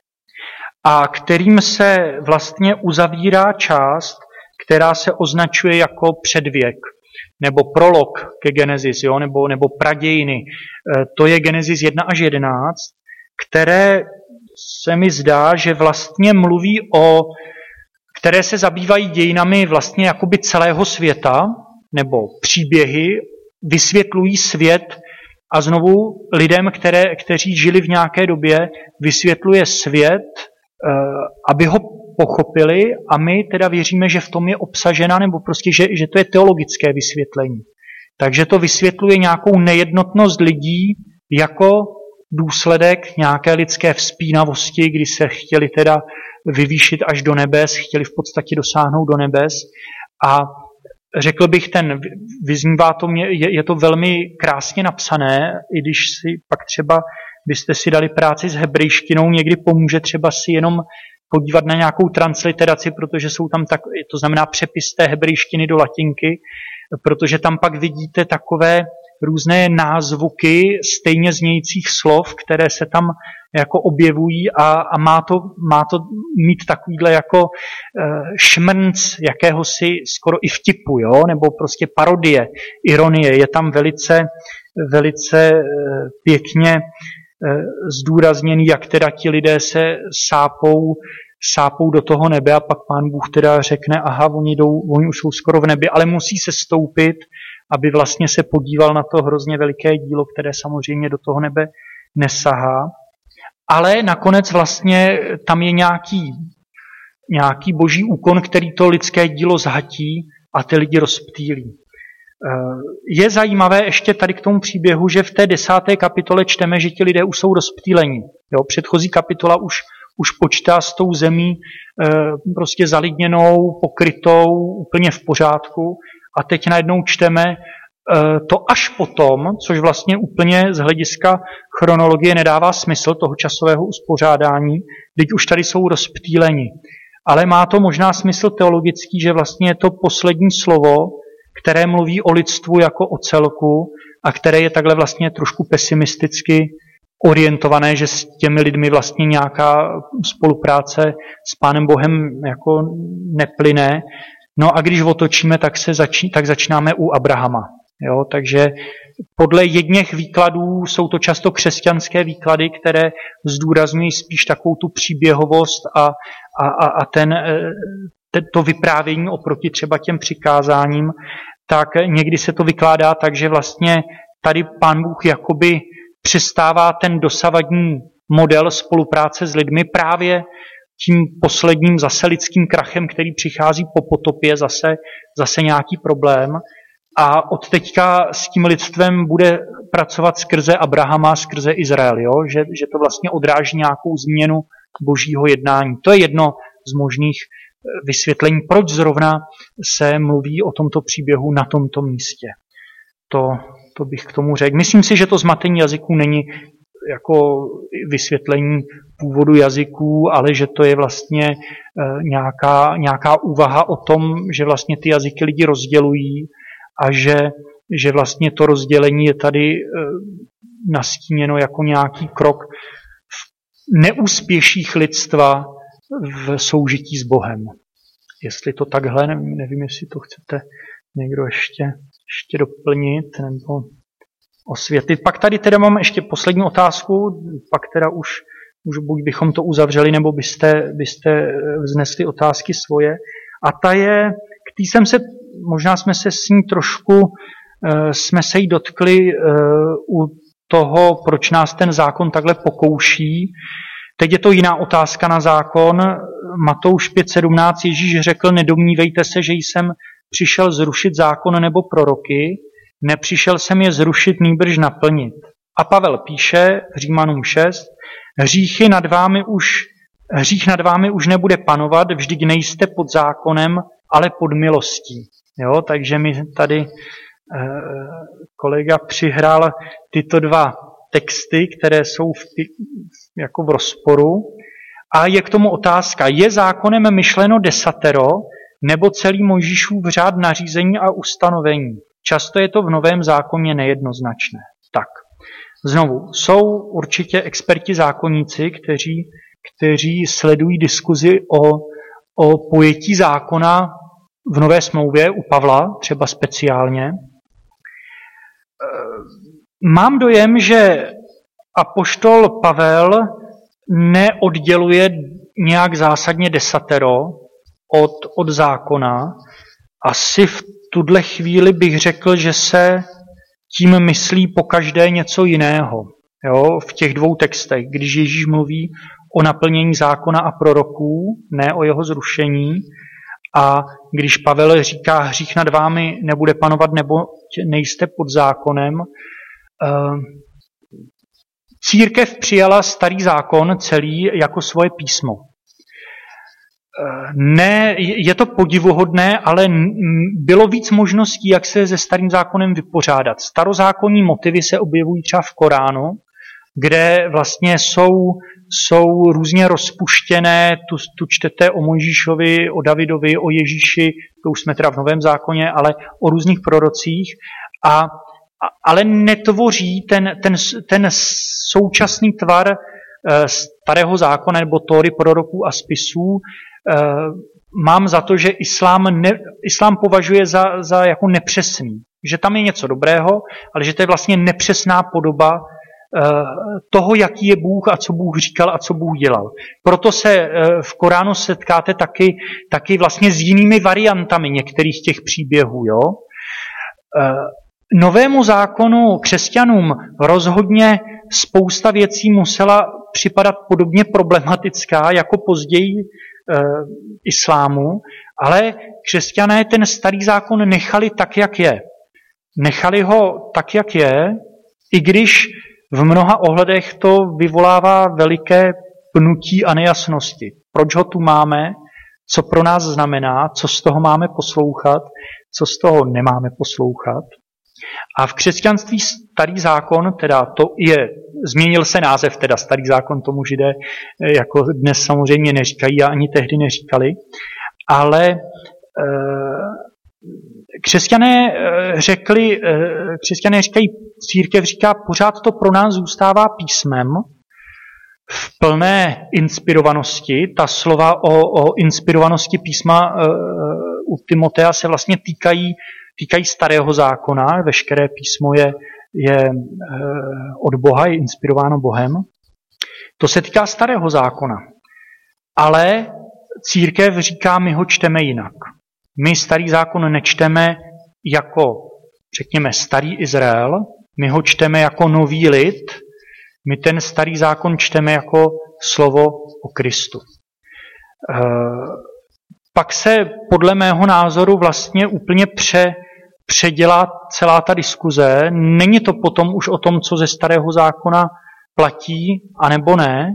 a kterým se vlastně uzavírá část, která se označuje jako předvěk nebo prolog ke Genesis, jo, nebo, nebo pradějiny. To je Genesis jedna až jedenáct, které se mi zdá, že vlastně mluví o které se zabývají dějinami vlastně jakoby celého světa, nebo příběhy, vysvětlují svět a znovu lidem, které, kteří žili v nějaké době, vysvětluje svět, aby ho pochopili a my teda věříme, že v tom je obsažena, nebo prostě, že, že to je teologické vysvětlení. Takže to vysvětluje nějakou nejednotnost lidí jako důsledek nějaké lidské vzpínavosti, kdy se chtěli teda vyvýšit až do nebes, chtěli v podstatě dosáhnout do nebes a řekl bych, ten vyznívá to mě, je, je to velmi krásně napsané, i když si pak třeba byste si dali práci s hebrejštinou, někdy pomůže třeba si jenom podívat na nějakou transliteraci, protože jsou tam tak, to znamená přepis té hebrejštiny do latinky, protože tam pak vidíte takové různé názvuky stejně znějících slov, které se tam jako objevují a, a má, to, má to mít takovýhle jako e, šmrnc jakéhosi skoro i vtipu, jo? Nebo prostě parodie, ironie. Je tam velice, velice e, pěkně e, zdůrazněný, jak teda ti lidé se sápou, sápou do toho nebe a pak Pán Bůh teda řekne, aha, oni, jdou, oni už jsou skoro v nebi, ale musí se stoupit aby vlastně se podíval na to hrozně veliké dílo, které samozřejmě do toho nebe nesahá. Ale nakonec vlastně tam je nějaký, nějaký boží úkon, který to lidské dílo zhatí a ty lidi rozptýlí. Je zajímavé ještě tady k tomu příběhu, že v té desáté kapitole čteme, že ti lidé už jsou rozptýleni. Jo, předchozí kapitola už, už počítá s tou zemí prostě zalidněnou, pokrytou, úplně v pořádku. A teď najednou čteme to až potom, což vlastně úplně z hlediska chronologie nedává smysl toho časového uspořádání, teď už tady jsou rozptýleni. Ale má to možná smysl teologický, že vlastně je to poslední slovo, které mluví o lidstvu jako o celku a které je takhle vlastně trošku pesimisticky orientované, že s těmi lidmi vlastně nějaká spolupráce s Pánem Bohem jako neplyne. No a když otočíme, tak, se začí, tak začínáme u Abrahama. Jo? Takže podle jedněch výkladů jsou to často křesťanské výklady, které zdůrazňují spíš takovou tu příběhovost a, a, a, a ten, to vyprávění oproti třeba těm přikázáním, tak někdy se to vykládá tak, že vlastně tady Pán Bůh jakoby přestává ten dosavadní model spolupráce s lidmi právě tím posledním zase lidským krachem, který přichází po potopě, zase, zase nějaký problém. A od teďka s tím lidstvem bude pracovat skrze Abrahama, skrze Izrael, jo? Že, že to vlastně odráží nějakou změnu božího jednání. To je jedno z možných vysvětlení, proč zrovna se mluví o tomto příběhu na tomto místě. To, to bych k tomu řekl. Myslím si, že to zmatení jazyků není jako vysvětlení původu jazyků, ale že to je vlastně e, nějaká, nějaká úvaha o tom, že vlastně ty jazyky lidi rozdělují a že, že vlastně to rozdělení je tady e, nastíněno jako nějaký krok v neúspěších lidstva v soužití s Bohem. Jestli to takhle, nevím, nevím jestli to chcete někdo ještě, ještě doplnit nebo osvětlit. Pak tady teda mám ještě poslední otázku, pak teda už, už buď bychom to uzavřeli, nebo byste, byste vznesli otázky svoje. A ta je, k tý jsem se, možná jsme se s ní trošku, jsme se jí dotkli u toho, proč nás ten zákon takhle pokouší. Teď je to jiná otázka na zákon. Matouš pět sedmnáct Ježíš řekl, nedomnívejte se, že jsem přišel zrušit zákon nebo proroky, nepřišel jsem je zrušit, nýbrž naplnit. A Pavel píše Římanům šest, hříchy nad vámi už, hřích nad vámi už nebude panovat, vždyť nejste pod zákonem, ale pod milostí. Jo, takže mi tady eh, kolega přihrál tyto dva texty, které jsou v, jako v rozporu. A je k tomu otázka, je zákonem myšleno desatero, nebo celý Mojžíšův řád nařízení a ustanovení? Často je to v Novém zákoně nejednoznačné. Tak, znovu, jsou určitě experti zákonníci, kteří, kteří sledují diskuzi o, o pojetí zákona v Nové smlouvě, u Pavla třeba speciálně. Mám dojem, že apoštol Pavel neodděluje nějak zásadně desatero od, od zákona. Asi v tuhle chvíli bych řekl, že se tím myslí pokaždé něco jiného. Jo? V těch dvou textech, když Ježíš mluví o naplnění zákona a proroků, ne o jeho zrušení, a když Pavel říká, hřích nad vámi nebude panovat, nebo nejste pod zákonem. Církev přijala starý zákon celý jako svoje písmo. Ne, je to podivuhodné, ale bylo víc možností, jak se se starým zákonem vypořádat. Starozákonní motivy se objevují třeba v Koránu, kde vlastně jsou, jsou různě rozpuštěné, tu, tu čtete o Mojžíšovi, o Davidovi, o Ježíši, to už jsme teda v Novém zákoně, ale o různých prorocích, a, ale netvoří ten, ten, ten současný tvar starého zákona nebo Tóry, proroků a spisů. Mám za to, že islám, ne, islám považuje za, za jako nepřesný. Že tam je něco dobrého, ale že to je vlastně nepřesná podoba toho, jaký je Bůh a co Bůh říkal a co Bůh dělal. Proto se v Koránu setkáte taky, taky vlastně s jinými variantami některých těch příběhů. Jo? Novému zákonu křesťanům rozhodně spousta věcí musela připadat podobně problematická jako později e, islámu, ale křesťané ten starý zákon nechali tak, jak je. Nechali ho tak, jak je, i když v mnoha ohledech to vyvolává veliké pnutí a nejasnosti. Proč ho tu máme, co pro nás znamená, co z toho máme poslouchat, co z toho nemáme poslouchat. A v křesťanství starý zákon, teda to je, změnil se název, teda starý zákon tomu Židé jako dnes samozřejmě neříkají a ani tehdy neříkali, ale e, křesťané řekli, křesťané říkají, církev říká, pořád to pro nás zůstává písmem v plné inspirovanosti. Ta slova o, o inspirovanosti písma e, u Timotea se vlastně týkají Týkají starého zákona, veškeré písmo je, je od Boha, je inspirováno Bohem. To se týká starého zákona. Ale církev říká, my ho čteme jinak. My starý zákon nečteme jako, řekněme, starý Izrael, my ho čteme jako nový lid, my ten starý zákon čteme jako slovo o Kristu. Pak se podle mého názoru vlastně úplně pře, předělá celá ta diskuze. Není to potom už o tom, co ze starého zákona platí, anebo ne,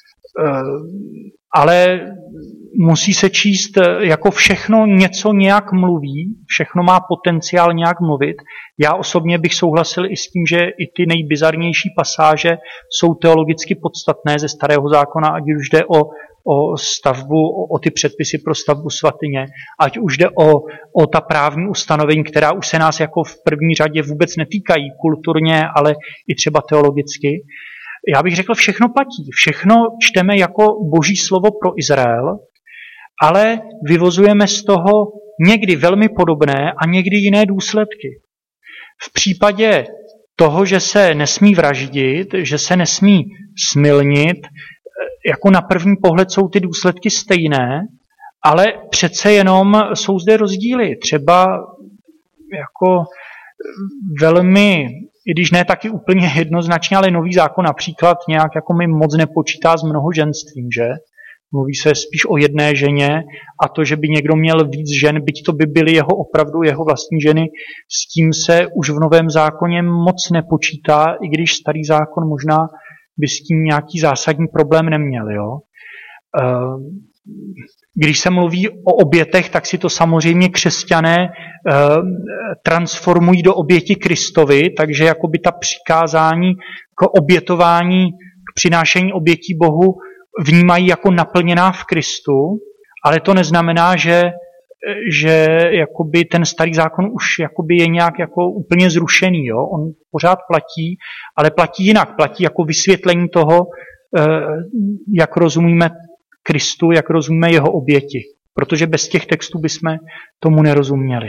ale musí se číst jako všechno něco nějak mluví, všechno má potenciál nějak mluvit. Já osobně bych souhlasil i s tím, že i ty nejbizarnější pasáže jsou teologicky podstatné ze starého zákona, ať už jde o o stavbu, o, o ty předpisy pro stavbu svatyně, ať už jde o, o ta právní ustanovení, která už se nás jako v první řadě vůbec netýkají kulturně, ale i třeba teologicky. Já bych řekl, všechno platí. Všechno čteme jako boží slovo pro Izrael, ale vyvozujeme z toho někdy velmi podobné a někdy jiné důsledky. V případě toho, že se nesmí vraždit, že se nesmí smilnit, jako na první pohled jsou ty důsledky stejné, ale přece jenom jsou zde rozdíly. Třeba jako velmi, i když ne taky úplně jednoznačně, ale nový zákon například nějak jako mi moc nepočítá s mnohojenstvím, že? Mluví se spíš o jedné ženě a to, že by někdo měl víc žen, byť to by byly jeho opravdu jeho vlastní ženy, s tím se už v novém zákoně moc nepočítá, i když starý zákon možná by s tím nějaký zásadní problém neměl. Jo? Když se mluví o obětech, tak si to samozřejmě křesťané transformují do oběti Kristovi, takže jakoby ta přikázání k obětování, k přinášení obětí Bohu vnímají jako naplněná v Kristu, ale to neznamená, že, že jakoby ten starý zákon už jakoby je nějak jako úplně zrušený. Jo? On pořád platí, ale platí jinak. Platí jako vysvětlení toho, jak rozumíme Kristu, jak rozumíme jeho oběti. Protože bez těch textů bychom tomu nerozuměli.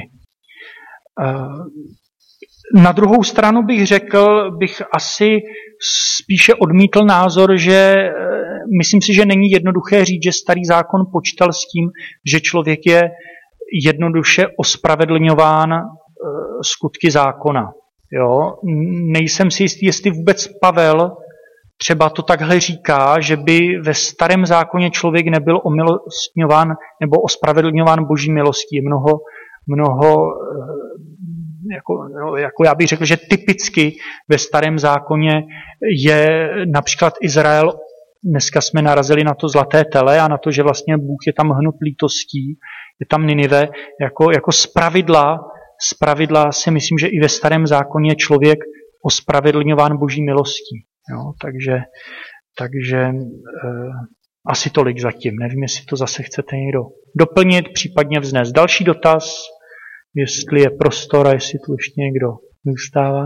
Na druhou stranu bych řekl, bych asi spíše odmítl názor, že myslím si, že není jednoduché říct, že starý zákon počítal s tím, že člověk je jednoduše ospravedlňován skutky zákona. Jo? Nejsem si jistý, jestli vůbec Pavel třeba to takhle říká, že by ve starém zákoně člověk nebyl omilostňován nebo ospravedlňován boží milostí. Mnoho, mnoho jako, jako já bych řekl, že typicky ve starém zákoně je například Izrael, dneska jsme narazili na to zlaté tele a na to, že vlastně Bůh je tam hnut lítostí, je tam Ninive, jako, jako zpravidla, zpravidla si myslím, že i ve starém zákoně je člověk ospravedlňován boží milostí. Jo, takže takže e, asi tolik zatím. Nevím, jestli to zase chcete někdo doplnit, případně vznést další dotaz, jestli je prostor a jestli tu ještě někdo zůstává.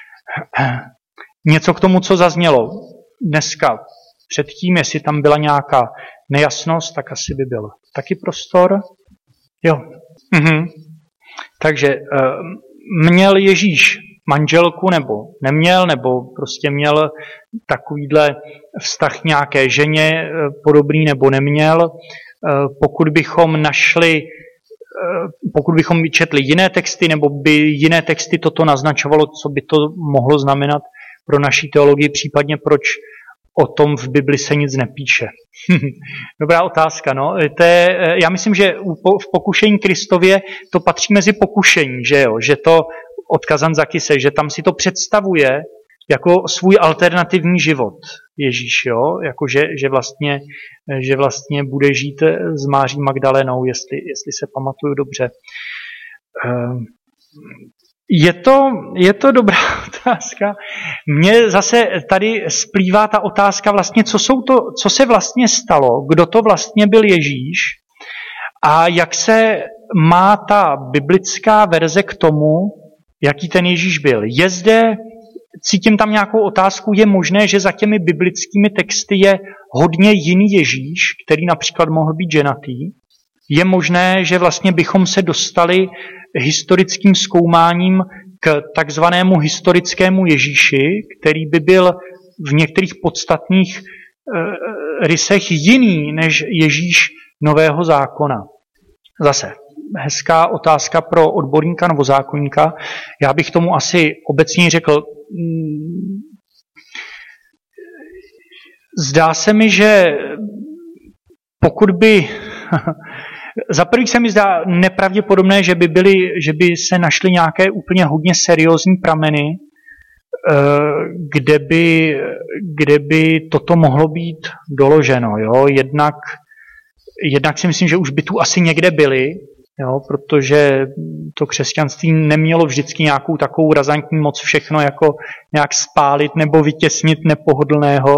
Něco k tomu, co zaznělo dneska předtím, jestli tam byla nějaká nejasnost, tak asi by byl taky prostor. Jo. Mhm. Takže e, měl Ježíš manželku nebo neměl, nebo prostě měl takovýhle vztah k nějaké ženě podobný nebo neměl. Pokud bychom našli pokud bychom četli jiné texty, nebo by jiné texty toto naznačovalo, co by to mohlo znamenat pro naší teologii, případně proč o tom v Bibli se nic nepíše. Dobrá otázka. No. To je, já myslím, že v pokušení Kristově to patří mezi pokušení, že jo? Že to od Kazantzakise, že tam si to představuje jako svůj alternativní život Ježíš, jo? Jako že, že, vlastně, že vlastně bude žít s Máří Magdalenou, jestli, jestli se pamatuju dobře. Je to, je to dobrá otázka. Mně zase tady splývá ta otázka vlastně, co, jsou to, co se vlastně stalo, kdo to vlastně byl Ježíš a jak se má ta biblická verze k tomu, jaký ten Ježíš byl. Je zde, cítím tam nějakou otázku, je možné, že za těmi biblickými texty je hodně jiný Ježíš, který například mohl být ženatý. Je možné, že vlastně bychom se dostali historickým zkoumáním k takzvanému historickému Ježíši, který by byl v některých podstatných e, rysech jiný než Ježíš Nového zákona. Zase hezká otázka pro odborníka novozákonníka. Já bych tomu asi obecně řekl, zdá se mi, že pokud by za první se mi zdá nepravděpodobné, že by, byly, že by se našly nějaké úplně hodně seriózní prameny, kde by, kde by toto mohlo být doloženo. Jo? Jednak, jednak si myslím, že už by tu asi někde byly, jo? Protože to křesťanství nemělo vždycky nějakou takovou razantní moc všechno jako nějak spálit nebo vytěsnit nepohodlného.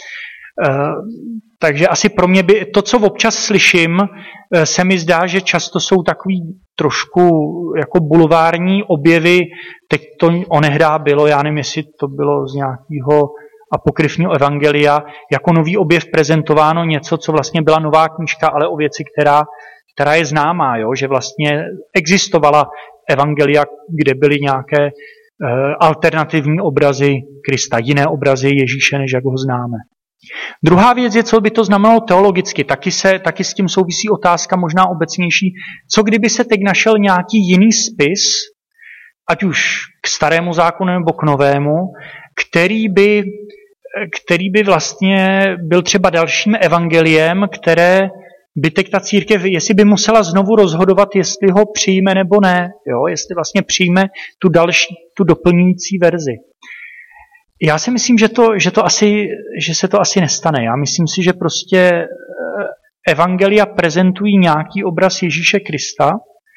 Takže asi pro mě by to, co občas slyším, se mi zdá, že často jsou takový trošku jako bulvární objevy. Teď to onehdá bylo, já nevím, jestli to bylo z nějakého apokryfního evangelia, jako nový objev prezentováno něco, co vlastně byla nová knížka, ale o věci, která, která je známá, jo? Že vlastně existovala evangelia, kde byly nějaké eh, alternativní obrazy Krista, jiné obrazy Ježíše, než jak ho známe. Druhá věc je, co by to znamenalo teologicky. Taky, se, taky s tím souvisí otázka možná obecnější. Co kdyby se teď našel nějaký jiný spis, ať už k starému zákonu nebo k novému, který by, který by vlastně byl třeba dalším evangeliem, které by teď ta církev, jestli by musela znovu rozhodovat, jestli ho přijme nebo ne, jo? Jestli vlastně přijme tu další, tu doplňující verzi. Já si myslím, že, to, že, to asi, že se to asi nestane. Já myslím si, že prostě evangelia prezentují nějaký obraz Ježíše Krista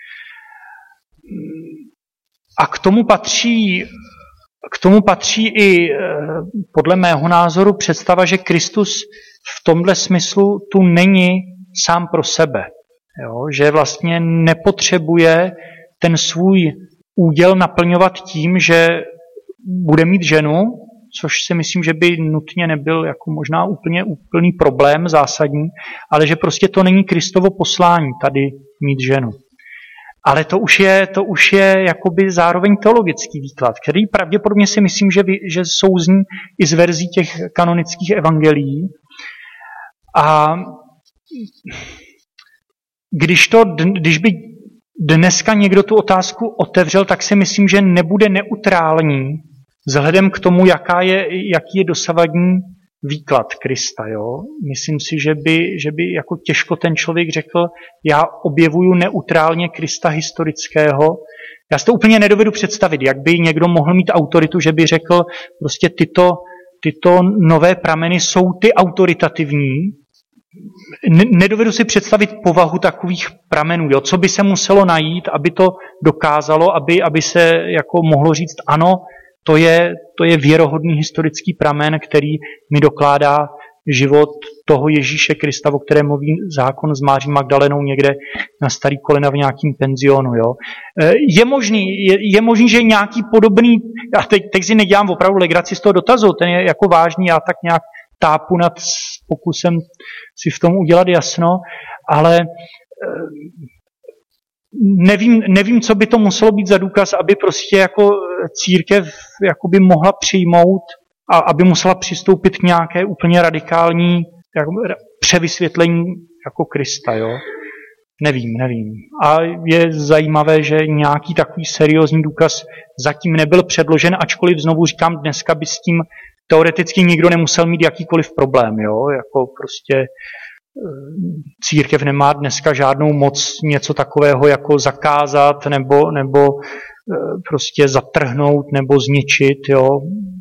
a k tomu patří, k tomu patří i podle mého názoru představa, že Kristus v tomhle smyslu tu není sám pro sebe. Jo? Že vlastně nepotřebuje ten svůj úděl naplňovat tím, že bude mít ženu, což si myslím, že by nutně nebyl jako možná úplně úplný problém zásadní, ale že prostě to není Kristovo poslání tady mít ženu. Ale to už je, to už je jakoby zároveň teologický výklad, který pravděpodobně si myslím, že, vy, že souzní i z verzí těch kanonických evangelií. A když, to, když by dneska někdo tu otázku otevřel, tak si myslím, že nebude neutrální vzhledem k tomu, jaká je, jaký je dosavadní výklad Krista. Jo? Myslím si, že by, že by jako těžko ten člověk řekl, já objevuju neutrálně Krista historického. Já si to úplně nedovedu představit, jak by někdo mohl mít autoritu, že by řekl, prostě tyto, tyto nové prameny jsou ty autoritativní. Nedovedu si představit povahu takových pramenů. Jo? Co by se muselo najít, aby to dokázalo, aby, aby se jako mohlo říct, ano, To je, to je věrohodný historický pramen, který mi dokládá život toho Ježíše Krista, o kterém mluví zákon s Máří Magdalenou někde na starý kolena v nějakým penzionu. Jo. Je možný, je, je možný, že nějaký podobný, já teď, teď si nedělám opravdu legraci z toho dotazu, ten je jako vážný, já tak nějak tápu nad pokusem si v tom udělat jasno, ale Nevím, nevím, co by to muselo být za důkaz, aby prostě jako církev jakoby mohla přijmout a aby musela přistoupit k nějaké úplně radikální jako převysvětlení jako Krista. Jo? Nevím, nevím. A je zajímavé, že nějaký takový seriózní důkaz zatím nebyl předložen, ačkoliv znovu říkám, dneska by s tím teoreticky nikdo nemusel mít jakýkoliv problém. Jo? Jako prostě církev nemá dneska žádnou moc něco takového jako zakázat nebo, nebo prostě zatrhnout nebo zničit. Jo?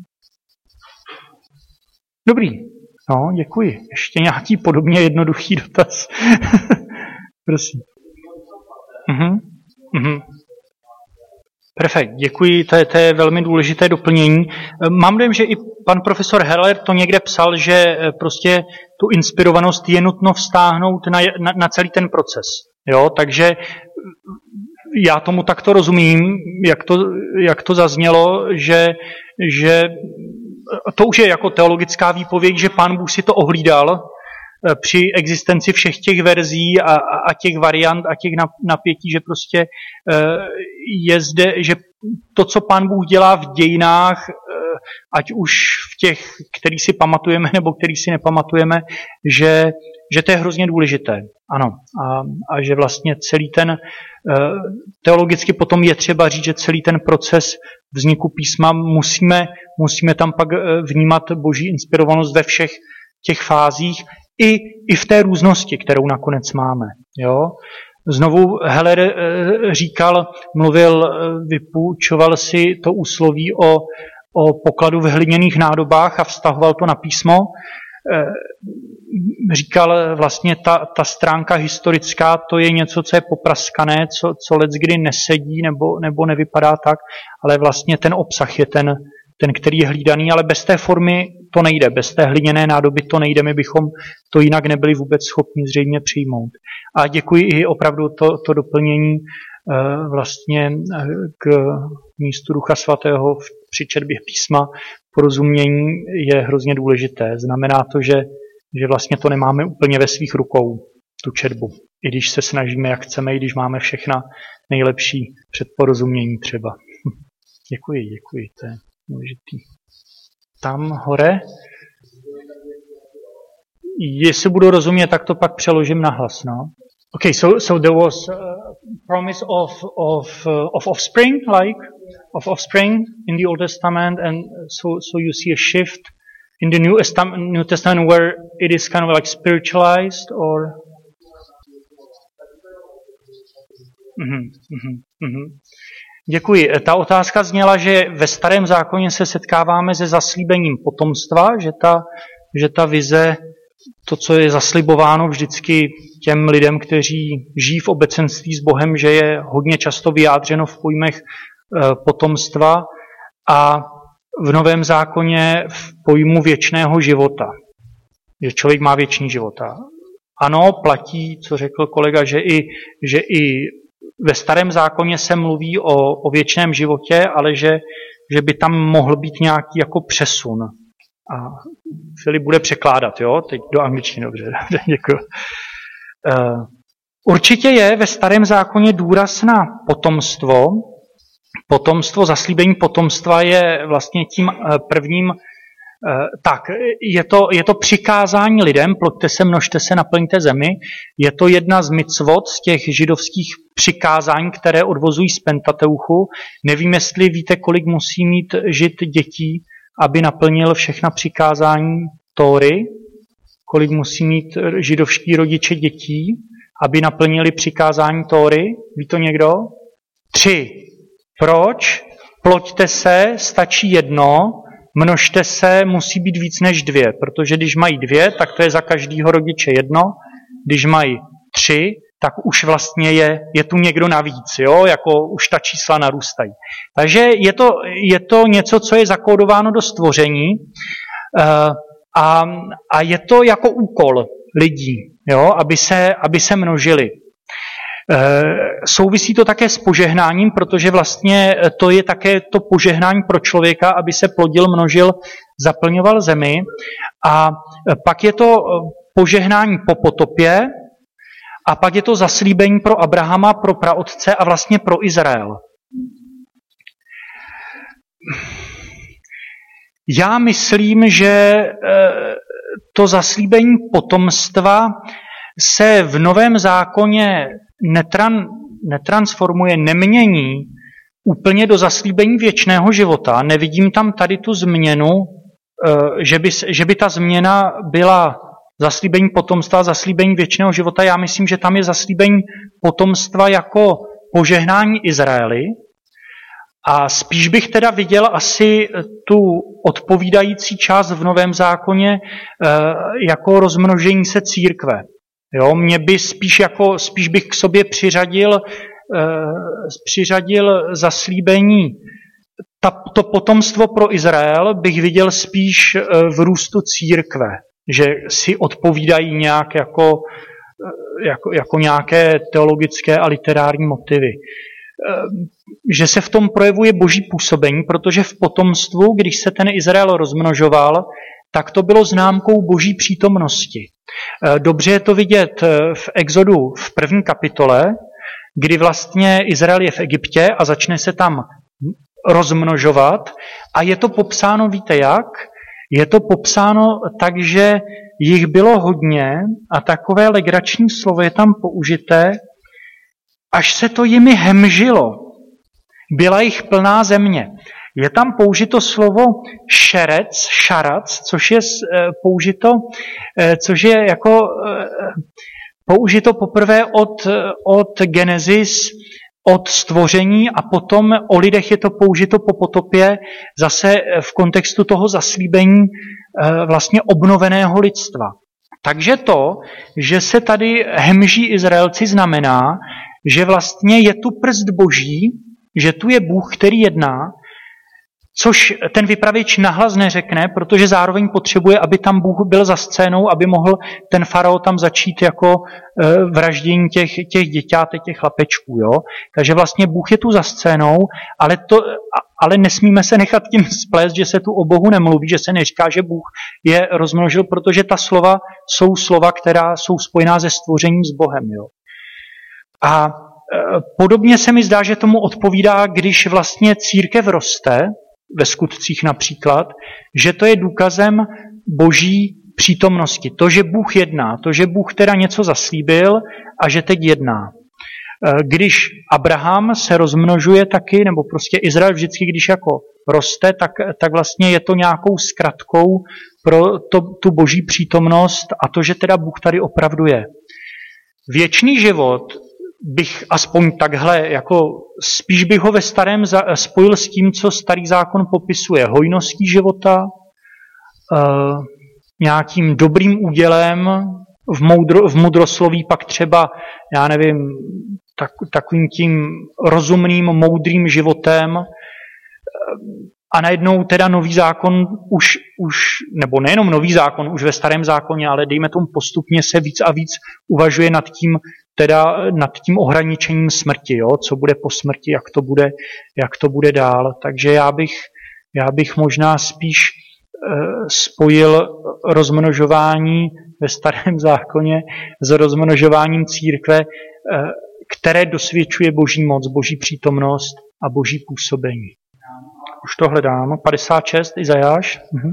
Dobrý. No, děkuji. Ještě nějaký podobně jednoduchý dotaz. Prosím. Mhm. Mhm. Perfekt, děkuji, to je, to je velmi důležité doplnění. Mám dojem, že i pan profesor Heller to někde psal, že prostě tu inspirovanost je nutno vztáhnout na, na, na celý ten proces. Jo? Takže já tomu takto rozumím, jak to, jak to zaznělo, že, že to už je jako teologická výpověď, že Pán Bůh si to ohlídal při existenci všech těch verzí a, a těch variant a těch napětí, že prostě je zde, že to, co Pán Bůh dělá v dějinách, ať už v těch, který si pamatujeme nebo který si nepamatujeme, že, že to je hrozně důležité. Ano. A, a že vlastně celý ten, teologicky potom je třeba říct, že celý ten proces vzniku písma musíme, musíme tam pak vnímat boží inspirovanost ve všech těch fázích, i, i v té různosti, kterou nakonec máme. Jo? Znovu Heller říkal, mluvil, vypůjčoval si to úsloví o, o pokladu v hliněných nádobách a vztahoval to na písmo. Říkal vlastně ta, ta stránka historická, to je něco, co je popraskané, co, co leckdy nesedí nebo, nebo nevypadá tak, ale vlastně ten obsah je ten, ten, který je hlídaný, ale bez té formy to nejde, bez té hliněné nádoby to nejde, my bychom to jinak nebyli vůbec schopni zřejmě přijmout. A děkuji i opravdu to, to doplnění vlastně k místu Ducha Svatého při četbě písma. Porozumění je hrozně důležité. Znamená to, že, že vlastně to nemáme úplně ve svých rukou, tu četbu. I když se snažíme, jak chceme, i když máme všechna nejlepší předporozumění třeba. Děkuji, děkuji, to je důležitý. Tam hore. Jestli budu rozumět, tak to pak přeložím na hlas, no. Okay, so so there was a promise of of uh, of offspring, like of offspring in the Old Testament, and so so you see a shift in the New Testament, New Testament where it is kind of like spiritualized, or. Mm-hmm, mm-hmm, mm-hmm. Děkuji. Ta otázka zněla, že ve Starém zákoně se setkáváme se zaslíbením potomstva, že ta, že ta vize, to, co je zaslibováno vždycky těm lidem, kteří žijí v obecenství s Bohem, že je hodně často vyjádřeno v pojmech potomstva a v Novém zákoně v pojmu věčného života. Že člověk má věčný život. Ano, platí, co řekl kolega, že i, že i ve Starém zákoně se mluví o, o věčném životě, ale že, že by tam mohl být nějaký jako přesun. A Filip bude překládat, jo? Teď do angličtiny, dobře, dobře, děkuji. Uh, určitě je ve Starém zákoně důraz na potomstvo. Potomstvo, zaslíbení potomstva je vlastně tím uh, prvním. Uh, tak, je to, je to přikázání lidem, ploďte se, množte se, naplňte zemi. Je to jedna z micvot, z těch židovských přikázání, které odvozují z Pentateuchu. Nevím, jestli víte, kolik musí mít žid dětí, aby naplnil všechna přikázání Tóry, kolik musí mít židovští rodiče dětí, aby naplnili přikázání Tóry. Ví to někdo? Tři. Proč? Ploďte se, stačí jedno, množte se, musí být víc než dvě, protože když mají dvě, tak to je za každýho rodiče jedno, když mají tři, tak už vlastně je, je tu někdo navíc, jo? Jako už ta čísla narůstají. Takže je to, je to něco, co je zakódováno do stvoření uh, a, a je to jako úkol lidí, jo? Aby se, aby se množili. Uh, souvisí to také s požehnáním, protože vlastně to je také to požehnání pro člověka, aby se plodil, množil, zaplňoval zemi. A pak je to požehnání po potopě, a pak je to zaslíbení pro Abrahama, pro praotce a vlastně pro Izrael. Já myslím, že to zaslíbení potomstva se v Novém zákoně netran, netransformuje, nemění úplně do zaslíbení věčného života. Nevidím tam tady tu změnu, že by, že by ta změna byla zaslíbení potomstva, zaslíbení věčného života. Já myslím, že tam je zaslíbení potomstva jako požehnání Izraeli. A spíš bych teda viděl asi tu odpovídající část v Novém zákoně jako rozmnožení se církve. Jo, mě by spíš, jako, spíš bych k sobě přiřadil, přiřadil zaslíbení. Ta, to potomstvo pro Izrael bych viděl spíš v růstu církve, že si odpovídají nějak jako, jako, jako nějaké teologické a literární motivy. Že se v tom projevuje boží působení, protože v potomstvu, když se ten Izrael rozmnožoval, tak to bylo známkou boží přítomnosti. Dobře je to vidět v Exodu v první kapitole, kdy vlastně Izrael je v Egyptě a začne se tam rozmnožovat a je to popsáno, víte jak? Je to popsáno tak, že jich bylo hodně a takové legrační slovo je tam použité, až se to jimi hemžilo. Byla jich plná země. Je tam použito slovo šerec, šarac, což je použito, což je jako použito poprvé od, od Genesis, od stvoření a potom o lidech je to použito po potopě zase v kontextu toho zaslíbení vlastně obnoveného lidstva. Takže to, že se tady hemží Izraelci, znamená, že vlastně je tu prst boží, že tu je Bůh, který jedná, což ten vypravěč nahlas neřekne, protože zároveň potřebuje, aby tam Bůh byl za scénou, aby mohl ten farao tam začít jako vraždění těch, těch děťátek, těch chlapečků. Jo? Takže vlastně Bůh je tu za scénou, ale, to, ale nesmíme se nechat tím splést, že se tu o Bohu nemluví, že se neříká, že Bůh je rozmnožil, protože ta slova jsou slova, která jsou spojená se stvořením s Bohem. Jo? A podobně se mi zdá, že tomu odpovídá, když vlastně církev roste, ve skutcích například, že to je důkazem boží přítomnosti. To, že Bůh jedná, to, že Bůh teda něco zaslíbil a že teď jedná. Když Abraham se rozmnožuje taky, nebo prostě Izrael vždycky, když jako roste, tak, tak vlastně je to nějakou zkratkou pro to, tu boží přítomnost a to, že teda Bůh tady opravdu je. Věčný život bych aspoň takhle, jako spíš bych ho ve starém spojil s tím, co starý zákon popisuje. Hojností života, uh, nějakým dobrým údělem, v, moudro, v mudrosloví pak třeba, já nevím, tak, takovým tím rozumným, moudrým životem. A najednou teda nový zákon už, už, nebo nejenom nový zákon, už ve starém zákoně, ale dejme tomu postupně se víc a víc uvažuje nad tím, teda nad tím ohraničením smrti, jo? Co bude po smrti, jak to bude, jak to bude dál. Takže já bych, já bych možná spíš eh, spojil rozmnožování ve starém zákoně s rozmnožováním církve, eh, které dosvědčuje boží moc, boží přítomnost a boží působení. Už to hledám. padesát šest, Izajáš. Mhm.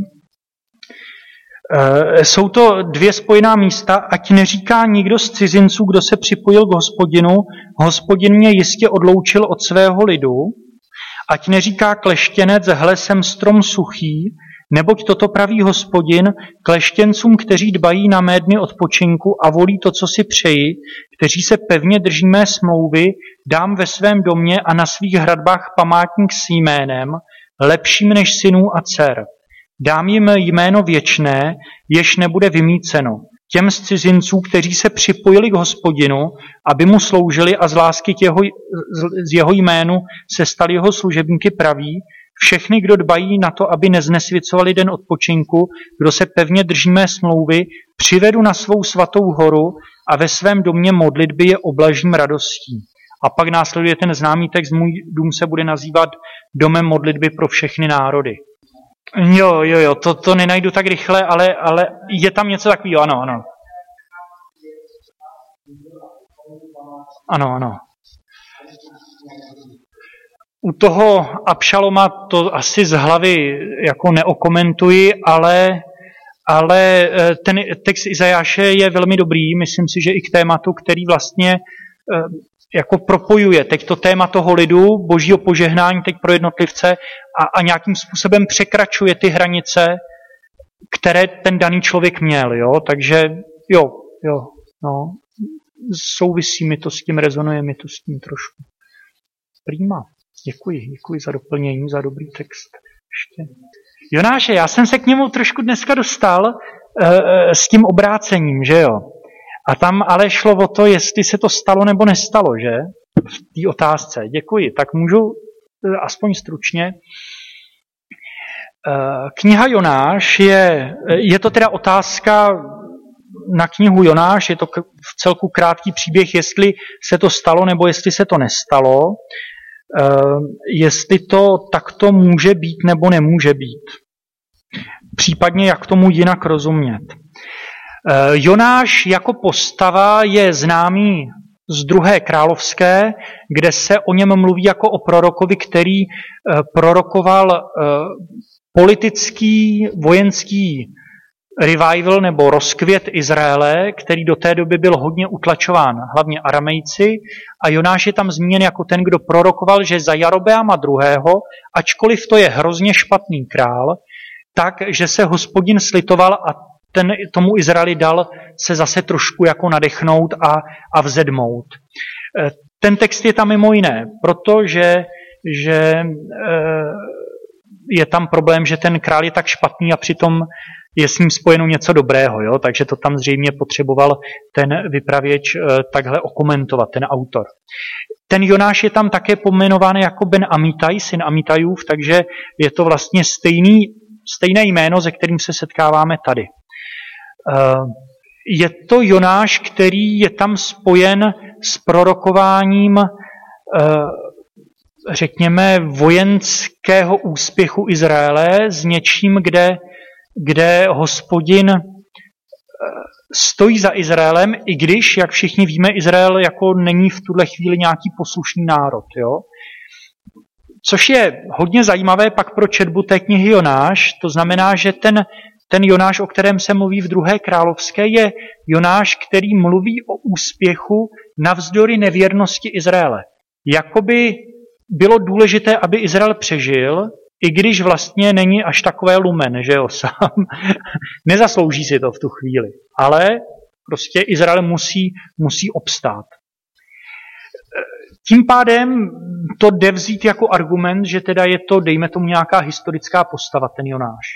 E, jsou to dvě spojená místa, ať neříká nikdo z cizinců, kdo se připojil k Hospodinu, Hospodin mě jistě odloučil od svého lidu, ať neříká kleštěnec, hle jsem strom suchý, neboť toto praví Hospodin kleštěncům, kteří dbají na mé dny odpočinku a volí to, co si přeji, kteří se pevně drží mé smlouvy, dám ve svém domě a na svých hradbách památník s jménem, lepším než synů a dcer. Dám jim jméno věčné, jež nebude vymýceno. Těm z cizinců, kteří se připojili k Hospodinu, aby mu sloužili a z lásky k jeho, z jeho jménu se stali jeho služebníky praví, všechny, kdo dbají na to, aby neznesvěcovali den odpočinku, kdo se pevně drží mé smlouvy, přivedu na svou svatou horu a ve svém domě modlitby je oblažím radostí. A pak následuje ten známý text, můj dům se bude nazývat domem modlitby pro všechny národy. Jo, jo, jo, to, to nenajdu tak rychle, ale, ale je tam něco takového, ano, ano. Ano, ano. U toho Abšaloma to asi z hlavy jako neokomentuji, ale, ale ten text Izajáše je velmi dobrý, myslím si, že i k tématu, který vlastně jako propojuje teď to téma toho lidu, božího požehnání teď pro jednotlivce a, a nějakým způsobem překračuje ty hranice, které ten daný člověk měl. Jo? Takže jo, jo, no, souvisí mi to s tím, rezonuje mi to s tím trošku. Prima. Děkuji, děkuji za doplnění, za dobrý text. Ještě. Jonáše, já jsem se k němu trošku dneska dostal uh, s tím obrácením, že jo? A tam ale šlo o to, jestli se to stalo nebo nestalo, že? V té otázce. Děkuji. Tak můžu uh, aspoň stručně. Uh, kniha Jonáš je, je to teda otázka na knihu Jonáš, je to v celku krátký příběh, jestli se to stalo nebo jestli se to nestalo. Uh, jestli to takto může být nebo nemůže být. Případně jak tomu jinak rozumět. Uh, Jonáš jako postava je známý z druhé královské, kde se o něm mluví jako o prorokovi, který uh, prorokoval uh, politický, vojenský revival nebo rozkvět Izraele, který do té doby byl hodně utlačován, hlavně Aramejci, a Jonáš je tam zmíněn jako ten, kdo prorokoval, že za Jarobeama druhého, ačkoliv to je hrozně špatný král, tak, že se Hospodin slitoval a ten, tomu Izraeli dal se zase trošku jako nadechnout a, a vzedmout. Ten text je tam mimo jiné, protože že, je tam problém, že ten král je tak špatný a přitom je s ním spojeno něco dobrého, jo? Takže to tam zřejmě potřeboval ten vypravěč takhle okomentovat, ten autor. Ten Jonáš je tam také pojmenován jako Ben Amitaj, syn Amitajův, takže je to vlastně stejný, stejné jméno, se kterým se setkáváme tady. Je to Jonáš, který je tam spojen s prorokováním, řekněme, vojenského úspěchu Izraele, s něčím, kde kde Hospodin stojí za Izraelem, i když, jak všichni víme, Izrael jako není v tuhle chvíli nějaký poslušný národ. Jo? Což je hodně zajímavé pak pro četbu té knihy Jonáš, to znamená, že ten, ten Jonáš, o kterém se mluví v druhé královské, je Jonáš, který mluví o úspěchu navzdory nevěrnosti Izraele. Jakoby bylo důležité, aby Izrael přežil, i když vlastně není až takové lumen, že jo, sám. Nezaslouží si to v tu chvíli. Ale prostě Izrael musí, musí obstát. Tím pádem to jde vzít jako argument, že teda je to, dejme tomu, nějaká historická postava, ten Jonáš.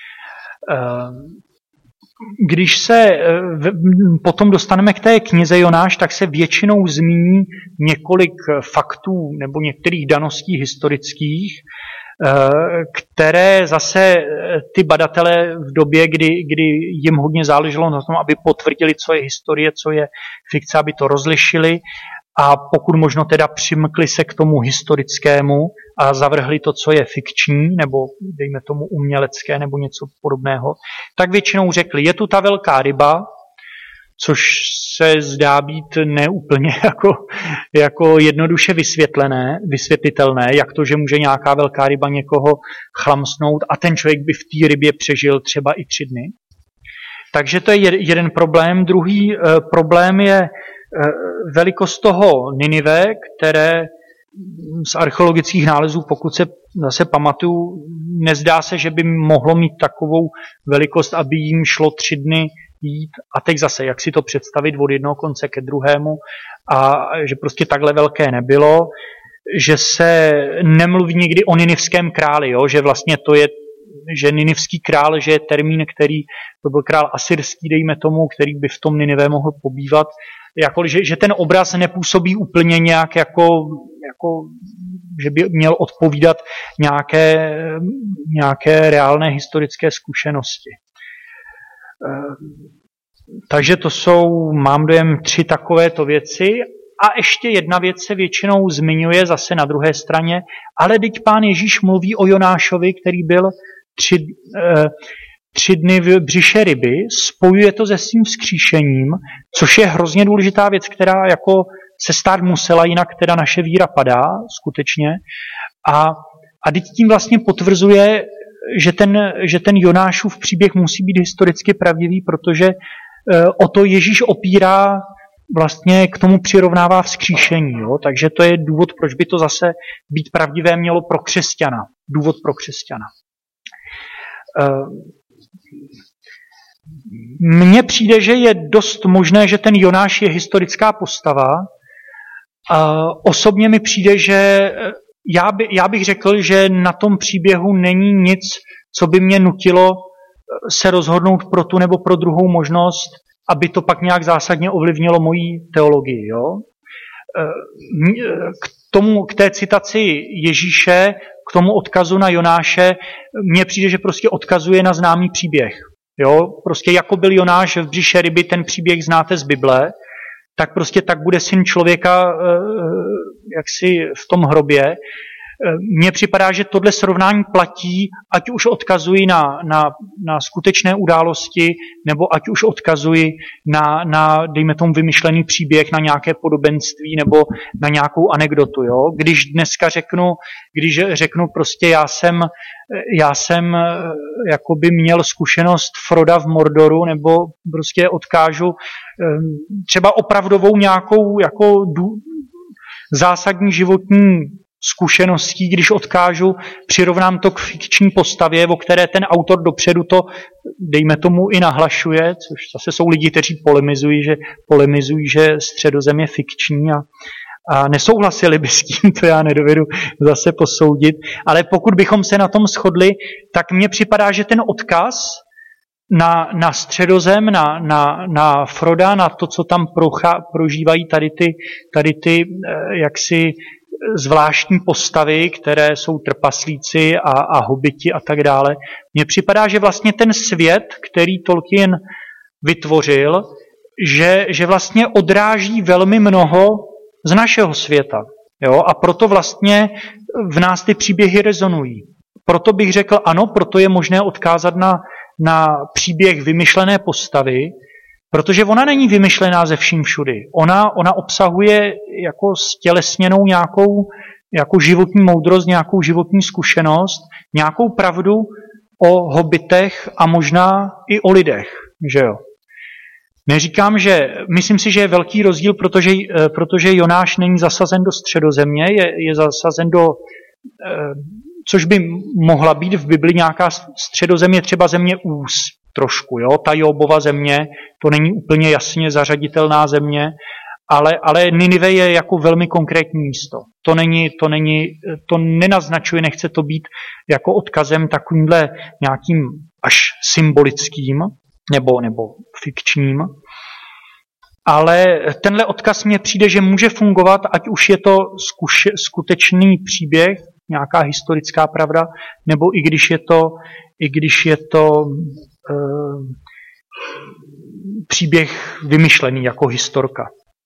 Když se potom dostaneme k té knize Jonáš, tak se většinou zmíní několik faktů nebo některých daností historických, které zase ty badatelé v době, kdy, kdy jim hodně záleželo na tom, aby potvrdili, co je historie, co je fikce, aby to rozlišili a pokud možno teda přimkli se k tomu historickému a zavrhli to, co je fikční, nebo dejme tomu umělecké, nebo něco podobného, tak většinou řekli, je tu ta velká ryba, což se zdá být neúplně jako, jako jednoduše vysvětlené, vysvětlitelné, jak to, že může nějaká velká ryba někoho chlamsnout a ten člověk by v té rybě přežil třeba i tři dny. Takže to je jeden problém. Druhý eh, problém je eh, velikost toho Ninive, které z archeologických nálezů, pokud se zase pamatuju, nezdá se, že by mohlo mít takovou velikost, aby jim šlo tři dny jít. A teď zase, jak si to představit od jednoho konce ke druhému a že prostě takhle velké nebylo, že se nemluví nikdy o ninivském králi, jo? Že vlastně to je, že ninivský král, že je termín, který, to byl král asyrský, dejme tomu, který by v tom Ninive mohl pobývat, jako, že, že ten obraz nepůsobí úplně nějak jako, jako že by měl odpovídat nějaké, nějaké reálné historické zkušenosti. Takže to jsou, mám dojem, tři takovéto věci. A ještě jedna věc se většinou zmiňuje zase na druhé straně, ale teď pán Ježíš mluví o Jonášovi, který byl tři, eh, tři dny v břiše ryby, spojuje to se svým vzkříšením, což je hrozně důležitá věc, která jako se stát musela, jinak teda naše víra padá skutečně. A, a teď tím vlastně potvrzuje, že ten, že ten Jonášův příběh musí být historicky pravdivý, protože eh, o to Ježíš opírá vlastně k tomu přirovnává vzkříšení. Jo? Takže to je důvod, proč by to zase být pravdivé mělo pro křesťana. Důvod pro křesťana. Mně přijde, že je dost možné, že ten Jonáš je historická postava. Osobně mi přijde, že já, by, já bych řekl, že na tom příběhu není nic, co by mě nutilo se rozhodnout pro tu nebo pro druhou možnost, aby to pak nějak zásadně ovlivnilo moji teologii. Jo? K tomu, k té citaci Ježíše, k tomu odkazu na Jonáše, mně přijde, že prostě odkazuje na známý příběh. Jo? Prostě jako byl Jonáš v břiše ryby, ten příběh znáte z Bible, tak prostě tak bude syn člověka jaksi v tom hrobě. Mně připadá, že tohle srovnání platí, ať už odkazují na, na, na skutečné události, nebo ať už odkazují na, na, dejme tomu, vymyšlený příběh, na nějaké podobenství, nebo na nějakou anekdotu. Jo? Když dneska řeknu, když řeknu prostě já jsem, já jsem jakoby měl zkušenost Froda v Mordoru, nebo prostě odkážu třeba opravdovou nějakou jako zásadní životní zkušeností, když odkážu, přirovnám to k fikční postavě, o které ten autor dopředu to, dejme tomu, i nahlašuje, což zase jsou lidi, kteří polemizují, že, polemizují, že Středozem je fikční a, a nesouhlasili by s tím, to já nedovedu zase posoudit, ale pokud bychom se na tom shodli, tak mně připadá, že ten odkaz na, na Středozem, na, na, na Froda, na to, co tam prochá, prožívají tady ty, tady ty jaksi zvláštní postavy, které jsou trpaslíci a, a hobiti a tak dále. Mně připadá, že vlastně ten svět, který Tolkien vytvořil, že, že vlastně odráží velmi mnoho z našeho světa. Jo? A proto vlastně v nás ty příběhy rezonují. Proto bych řekl ano, proto je možné odkázat na, na příběh vymyšlené postavy, protože ona není vymyšlená ze vším všudy. Ona, ona obsahuje jako stělesněnou nějakou jako životní moudrost, nějakou životní zkušenost, nějakou pravdu o hobitech a možná i o lidech. Že jo? Neříkám, že, myslím si, že je velký rozdíl, protože, protože Jonáš není zasazen do Středozemě, je, je zasazen do, což by mohla být v Bibli nějaká Středozemě, třeba země Úz. Trošku, jo, ta Jobova země, to není úplně jasně zařaditelná země, ale, ale Ninive je jako velmi konkrétní místo. To není, to není, to nenaznačuje, nechce to být jako odkazem takovýmhle nějakým až symbolickým nebo, nebo fikčním. Ale tenhle odkaz mně přijde, že může fungovat, ať už je to zkuš, skutečný příběh, nějaká historická pravda, nebo i když je to, i když je to příběh vymyšlený jako historka.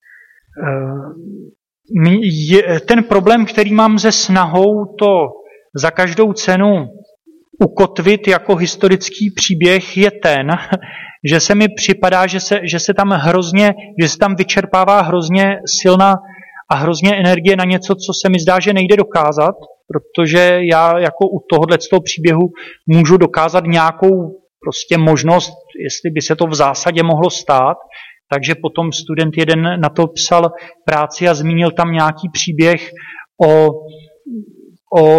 Ten problém, který mám se snahou to za každou cenu ukotvit jako historický příběh, je ten, že se mi připadá, že se, že se tam hrozně, že se tam vyčerpává hrozně silná a hrozně energie na něco, co se mi zdá, že nejde dokázat, protože já jako u tohoto příběhu můžu dokázat nějakou prostě možnost, jestli by se to v zásadě mohlo stát, takže potom student jeden na to psal práci a zmínil tam nějaký příběh o, o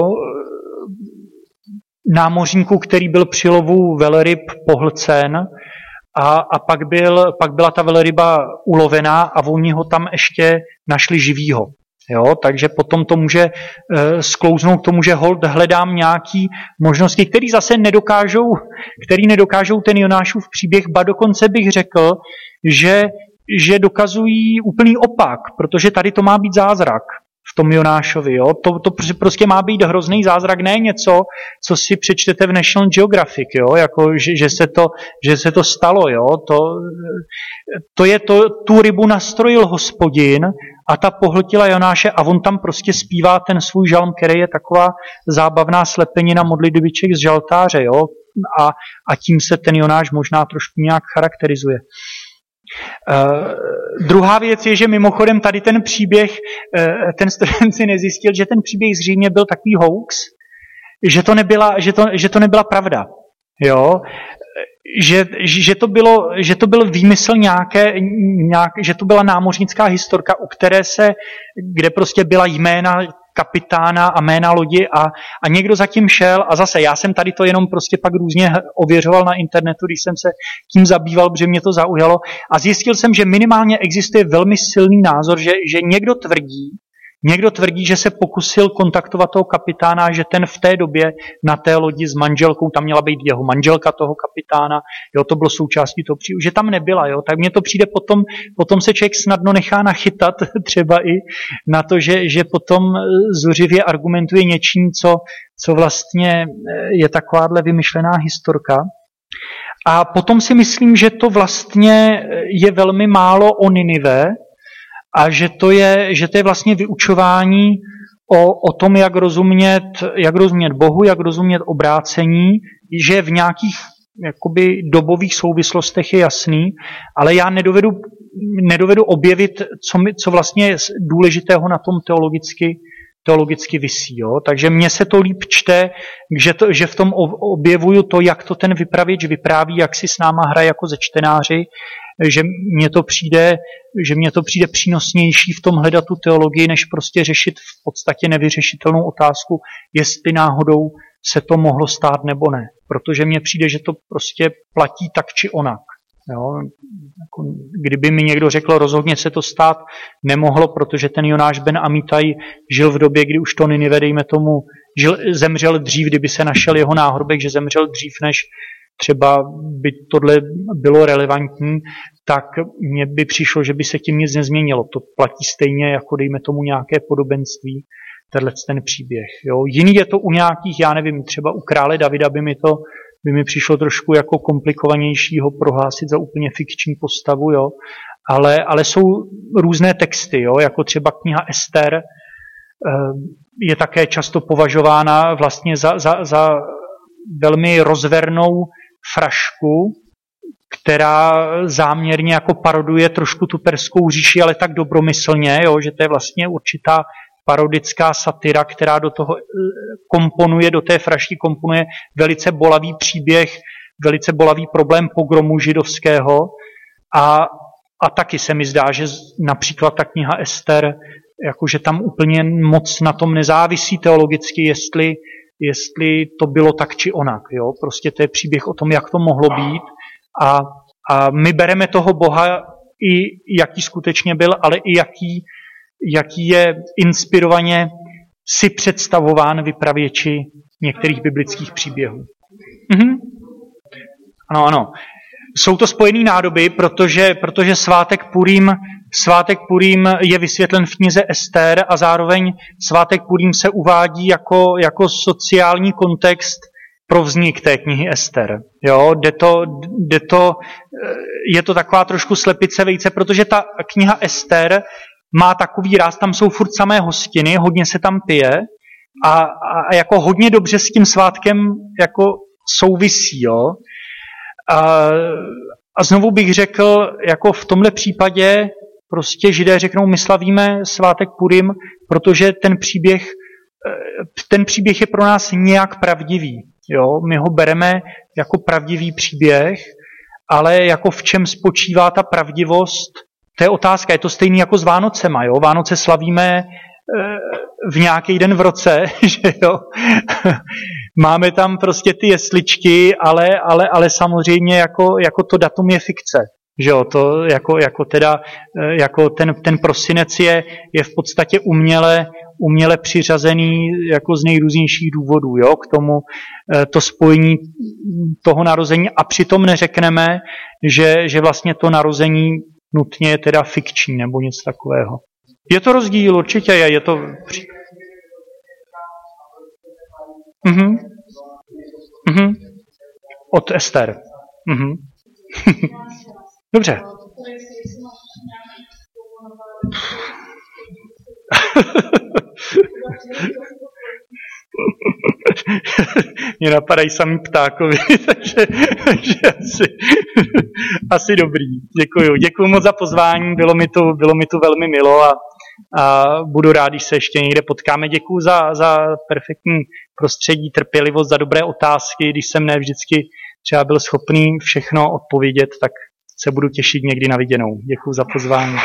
námořníku, který byl při lovu veleryb pohlcen a, a pak, byl, pak byla ta veleryba ulovená a oni ho tam ještě našli živýho. Jo, takže potom to může e, sklouznout k tomu, že hold hledám nějaký možnosti, které zase nedokážou, který nedokážou ten Jonášův příběh, ba dokonce bych řekl, že, že dokazují úplný opak, protože tady to má být zázrak v tom Jonášovi. Jo? To, to prostě má být hrozný zázrak, ne něco, co si přečtete v National Geographic, jo? Jako, že, že, se to, že se to stalo. Jo? To, to je to, tu rybu nastrojil Hospodin a ta pohltila Jonáše a on tam prostě zpívá ten svůj žalm, který je taková zábavná slepenina modlitbiček z žaltáře. Jo? A, a tím se ten Jonáš možná trošku nějak charakterizuje. Uh, druhá věc je, že mimochodem tady ten příběh, uh, ten student si nezjistil, že ten příběh zřejmě byl takový hoax, že to nebyla, že to, že to nebyla pravda. Jo? že, že, to bylo, že to byl výmysl nějaké, nějak, že to byla námořnická historka, u které se, kde prostě byla jména kapitána a jména lodi a, a někdo zatím šel a zase já jsem tady to jenom prostě pak různě ověřoval na internetu, když jsem se tím zabýval, protože mě to zaujalo a zjistil jsem, že minimálně existuje velmi silný názor, že, že někdo tvrdí, Někdo tvrdí, že se pokusil kontaktovat toho kapitána, že ten v té době na té lodi s manželkou, tam měla být jeho manželka toho kapitána, jo, to bylo součástí toho příběhu, že tam nebyla, jo, tak mně to přijde potom, potom se člověk snadno nechá nachytat třeba i na to, že, že potom zuřivě argumentuje něčím, co, co vlastně je takováhle vymyšlená historka. A potom si myslím, že to vlastně je velmi málo o Ninive, a že to je, že to je vlastně vyučování o, o tom, jak rozumět, jak rozumět Bohu, jak rozumět obrácení, že v nějakých jakoby dobových souvislostech je jasný, ale já nedovedu, nedovedu objevit, co, mi, co vlastně je důležitého na tom teologicky, teologicky visí. Jo? Takže mně se to líp čte, že, to, že v tom objevuju to, jak to ten vypravěč vypráví, jak si s náma hraje jako ze čtenáři, že mně to přijde, že mně to přijde přínosnější v tom hledat tu teologii, než prostě řešit v podstatě nevyřešitelnou otázku, jestli náhodou se to mohlo stát nebo ne. Protože mně přijde, že to prostě platí tak či onak. Jo? Kdyby mi někdo řekl, rozhodně se to stát nemohlo, protože ten Jonáš ben Amitaj žil v době, kdy už to Ninive, dejme tomu, žil, zemřel dřív, kdyby se našel jeho náhrobek, že zemřel dřív, než třeba by tohle bylo relevantní, tak mně by přišlo, že by se tím nic nezměnilo. To platí stejně, jako dejme tomu nějaké podobenství, tenhle ten příběh. Jo. Jiný je to u nějakých, já nevím, třeba u krále Davida by mi to by mi přišlo trošku jako komplikovanější ho prohlásit za úplně fikční postavu, jo. Ale, ale jsou různé texty, jo, jako třeba kniha Ester je také často považována vlastně za, za, za velmi rozvernou frašku, která záměrně jako paroduje trošku tu perskou říši, ale tak dobromyslně, jo, že to je vlastně určitá parodická satira, která do toho komponuje, do té frašky komponuje velice bolavý příběh, velice bolavý problém pogromu židovského a, a taky se mi zdá, že například ta kniha Ester, jakože tam úplně moc na tom nezávisí teologicky, jestli jestli to bylo tak či onak. Jo? Prostě to je příběh o tom, jak to mohlo být a, a my bereme toho Boha i jaký skutečně byl, ale i jaký, jaký je inspirovaně si představován vypravěči některých biblických příběhů. Mhm. Ano, ano. Jsou to spojený nádoby, protože, protože svátek Purim, svátek Purim je vysvětlen v knize Ester a zároveň svátek Purim se uvádí jako, jako sociální kontext pro vznik té knihy Ester. Jo, jde to, jde to, je to taková trošku slepice vejce, protože ta kniha Ester má takový ráz, tam jsou furt samé hostiny, hodně se tam pije a, a jako hodně dobře s tím svátkem jako souvisí, jo. A, a znovu bych řekl, jako v tomhle případě prostě Židé řeknou, my slavíme svátek Purim, protože ten příběh, ten příběh je pro nás nějak pravdivý. Jo? My ho bereme jako pravdivý příběh, ale jako v čem spočívá ta pravdivost, to je otázka, je to stejný jako s Vánocema. Jo? Vánoce slavíme v nějaký den v roce, že jo. Máme tam prostě ty jesličky, ale, ale, ale samozřejmě jako, jako to datum je fikce. Že jo, to jako, jako teda, jako ten, ten prosinec je, je v podstatě uměle, uměle přiřazený jako z nejrůznějších důvodů, jo, k tomu to spojení toho narození a přitom neřekneme, že, že vlastně to narození nutně je teda fikční nebo něco takového. Je to rozdíl, určitě je, je to... Mhm. Mhm. Od Ester. Mhm. Dobře. Mě napadají samý ptákovi, takže, takže asi, asi dobrý. Děkuju. Děkuju moc za pozvání, bylo mi tu, bylo mi tu velmi milo a, a budu rád, když se ještě někde potkáme. Děkuju za, za perfektní prostředí, trpělivost, za dobré otázky, když jsem ne vždycky třeba byl schopný všechno odpovědět, tak se budu těšit někdy na viděnou. Děkuji za pozvání.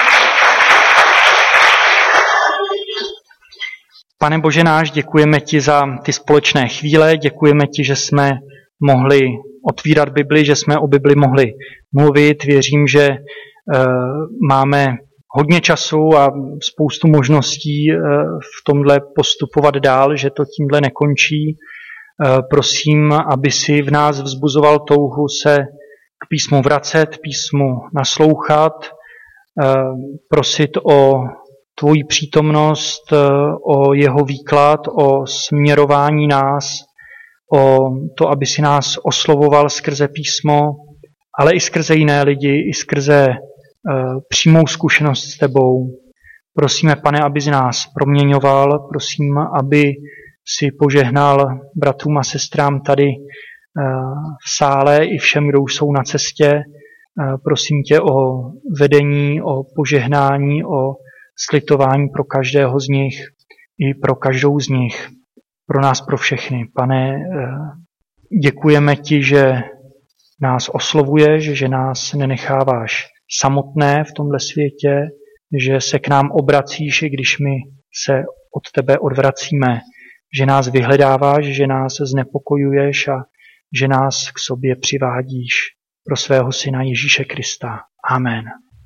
Pane Bože náš, děkujeme ti za ty společné chvíle, děkujeme ti, že jsme mohli otvírat Bibli, že jsme o Bibli mohli mluvit. Věřím, že e, máme hodně času a spoustu možností e, v tomhle postupovat dál, že to tímhle nekončí. E, prosím, aby si v nás vzbuzoval touhu se k písmu vracet, písmu naslouchat, e, prosit o tvoji přítomnost, o jeho výklad, o směrování nás, o to, aby si nás oslovoval skrze písmo, ale i skrze jiné lidi, i skrze uh, přímou zkušenost s tebou. Prosíme, Pane, aby z nás proměňoval, prosím, aby si požehnal bratrům a sestrám tady uh, v sále i všem, kdo už jsou na cestě. Uh, prosím tě o vedení, o požehnání, o slitování pro každého z nich i pro každou z nich, pro nás, pro všechny. Pane, děkujeme ti, že nás oslovuješ, že nás nenecháváš samotné v tomhle světě, že se k nám obracíš, i když my se od tebe odvracíme, že nás vyhledáváš, že nás znepokojuješ a že nás k sobě přivádíš pro svého syna Ježíše Krista. Amen.